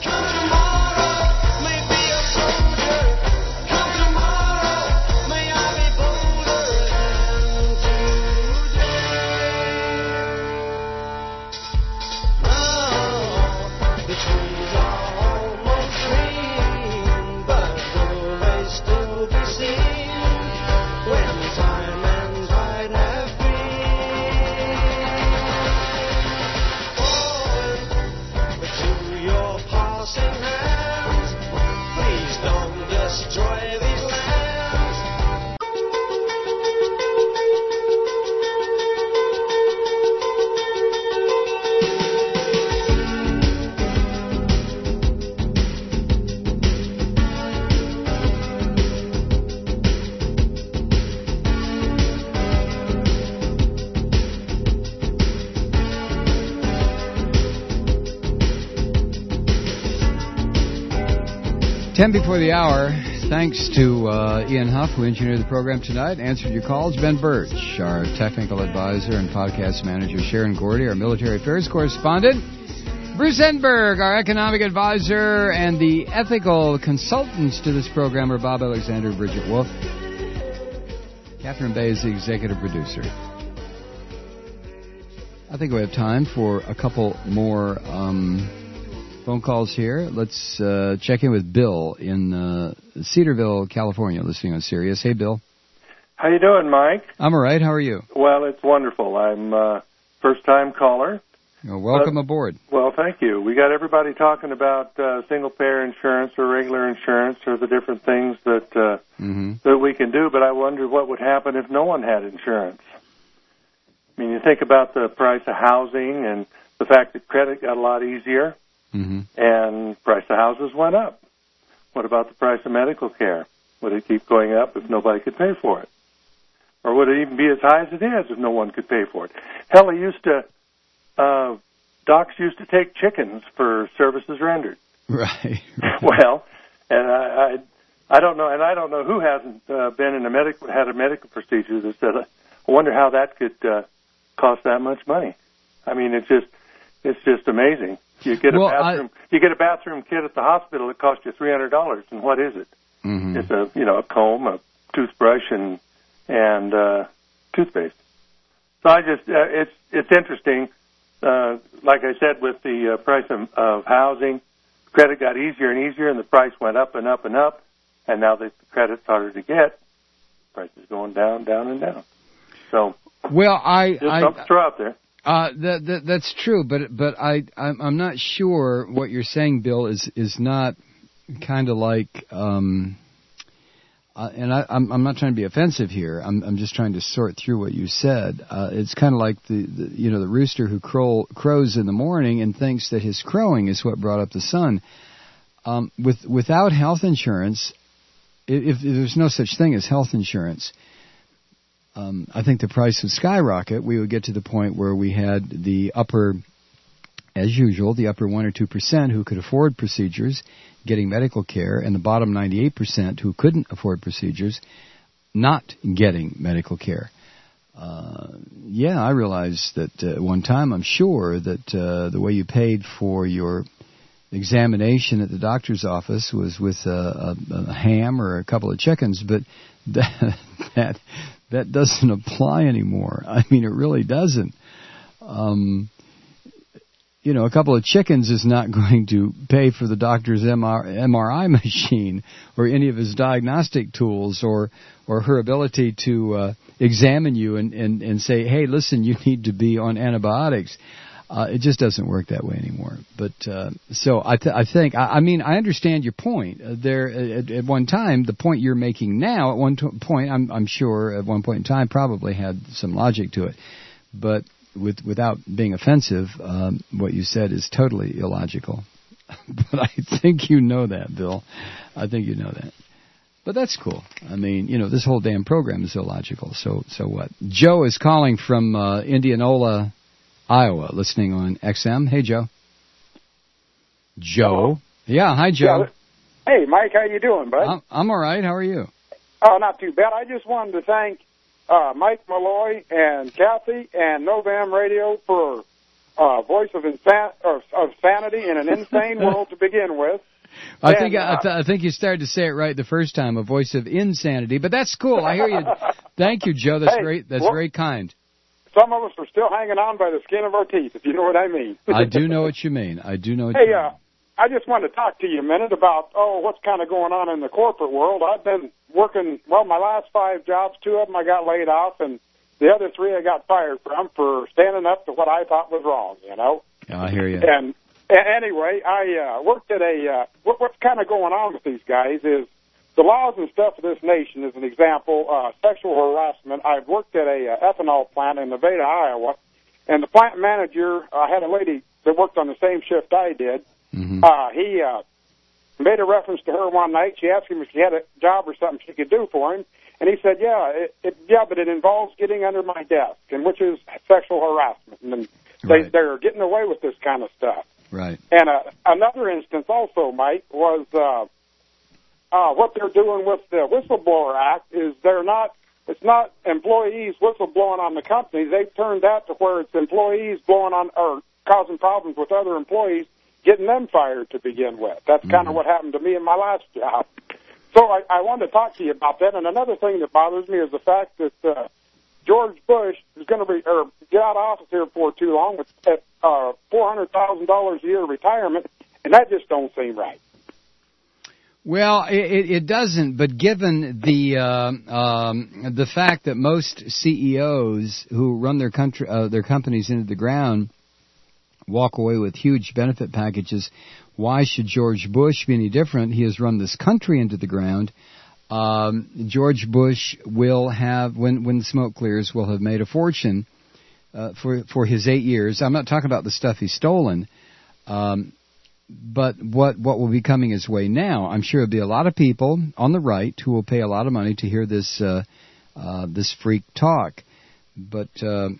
Ten before the hour. Thanks to Ian Huff, who engineered the program tonight, answered your calls. Ben Birch, our technical advisor and podcast manager. Sharon Gordy, our military affairs correspondent. Bruce Enberg, our economic advisor, and the ethical consultants to this program are Bob Alexander and Bridget Wolf. Catherine Bay is the executive producer. I think we have time for a couple more phone calls here. Let's check in with Bill in Cedarville, California, listening on Sirius. Hey, Bill. How you doing, Mike? I'm all right. How are you? Well, it's wonderful. I'm a first-time caller. Well, welcome aboard. Well, thank you. We got everybody talking about single-payer insurance or regular insurance or the different things that that we can do, but I wonder what would happen if no one had insurance. I mean, you think about the price of housing and the fact that credit got a lot easier, and price of houses went up. What about the price of medical care? Would it keep going up if nobody could pay for it? Or would it even be as high as it is if no one could pay for it? Hell, docs used to take chickens for services rendered. Right. Well, and I don't know, and I don't know who hasn't been in had a medical procedure that said, I wonder how that could cost that much money. I mean, it's just amazing. You get a bathroom kit at the hospital that costs you $300, and what is it? It's a comb, a toothbrush, and toothpaste. So it's interesting. Like I said, with the price of housing, credit got easier and easier, and the price went up and up and up. And now that the credit's harder to get, the price is going down, down, and down. So, well, something to throw out there. That's true, but I'm not sure what you're saying, Bill, is not kind of like. And I'm not trying to be offensive here. I'm just trying to sort through what you said. It's kind of like the rooster who crows in the morning and thinks that his crowing is what brought up the sun. Without health insurance, if there's no such thing as health insurance, I think the price would skyrocket. We would get to the point where we had the upper, as usual, the upper 1 or 2% who could afford procedures getting medical care, and the bottom 98% who couldn't afford procedures not getting medical care. I realized that at one time, I'm sure that the way you paid for your examination at the doctor's office was with a ham or a couple of chickens, but that doesn't apply anymore. I mean, it really doesn't. A couple of chickens is not going to pay for the doctor's MRI machine or any of his diagnostic tools or her ability to examine you and say, hey, listen, you need to be on antibiotics. It just doesn't work that way anymore. But so I think, I understand your point. There at one time, the point you're making now, at one point, I'm sure at one point in time probably had some logic to it. But without being offensive, what you said is totally illogical. But I think you know that, Bill. I think you know that. But that's cool. I mean, this whole damn program is illogical. So what? Joe is calling from Indianola, Iowa, listening on XM. Hey, Joe. Joe. Yeah, hi, Joe. Hey, Mike, how you doing, bud? I'm all right. How are you? Oh, not too bad. I just wanted to thank Mike Malloy and Kathy and Novam Radio for voice of sanity in an insane world to begin with. I think you started to say it right the first time, a voice of insanity, but that's cool. I hear you. Thank you, Joe. That's great. That's very kind. Some of us are still hanging on by the skin of our teeth, if you know what I mean. I do know what you mean. I mean. I just wanted to talk to you a minute about, what's kind of going on in the corporate world. I've been working, my last 5 jobs, 2 of them I got laid off, and the other 3 I got fired from for standing up to what I thought was wrong, I hear you. And anyway, I worked at what's kind of going on with these guys is the laws and stuff of this nation, as an example, sexual harassment. I've worked at a ethanol plant in Nevada, Iowa, and the plant manager, I had a lady that worked on the same shift I did. He made a reference to her one night. She asked him if she had a job or something she could do for him, and he said, but it involves getting under my desk, and which is sexual harassment, and they're getting away with this kind of stuff. Right. And another instance also, Mike, was what they're doing with the Whistleblower Act is it's not employees whistleblowing on the company. They've turned that to where it's employees blowing on or causing problems with other employees, getting them fired to begin with. That's kind of what happened to me in my last job. So I wanted to talk to you about that. And another thing that bothers me is the fact that George Bush is going to get out of office here before too long with $400,000 a year retirement, and that just don't seem right. Well, it doesn't. But given the fact that most CEOs who run their companies into the ground walk away with huge benefit packages, why should George Bush be any different? He has run this country into the ground. George Bush will have, when the smoke clears, will have made a fortune for his 8 years. I'm not talking about the stuff he's stolen. But what will be coming his way now? I'm sure there'll be a lot of people on the right who will pay a lot of money to hear this this freak talk. But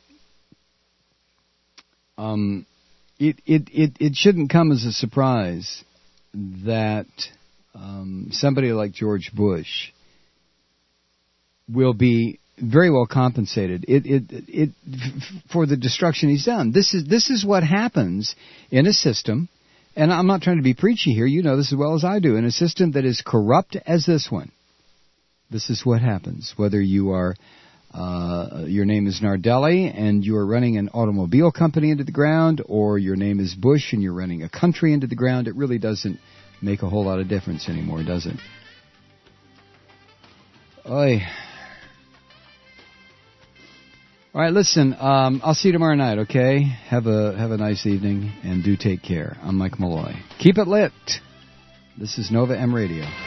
it shouldn't come as a surprise that somebody like George Bush will be very well compensated for the destruction he's done. This is what happens in a system. And I'm not trying to be preachy here. You know this as well as I do. In a system that is corrupt as this one, this is what happens. Whether you are, your name is Nardelli and you are running an automobile company into the ground, or your name is Bush and you're running a country into the ground, it really doesn't make a whole lot of difference anymore, does it? Oy. All right, listen, I'll see you tomorrow night, okay? Have a nice evening, and do take care. I'm Mike Malloy. Keep it lit. This is Nova M Radio.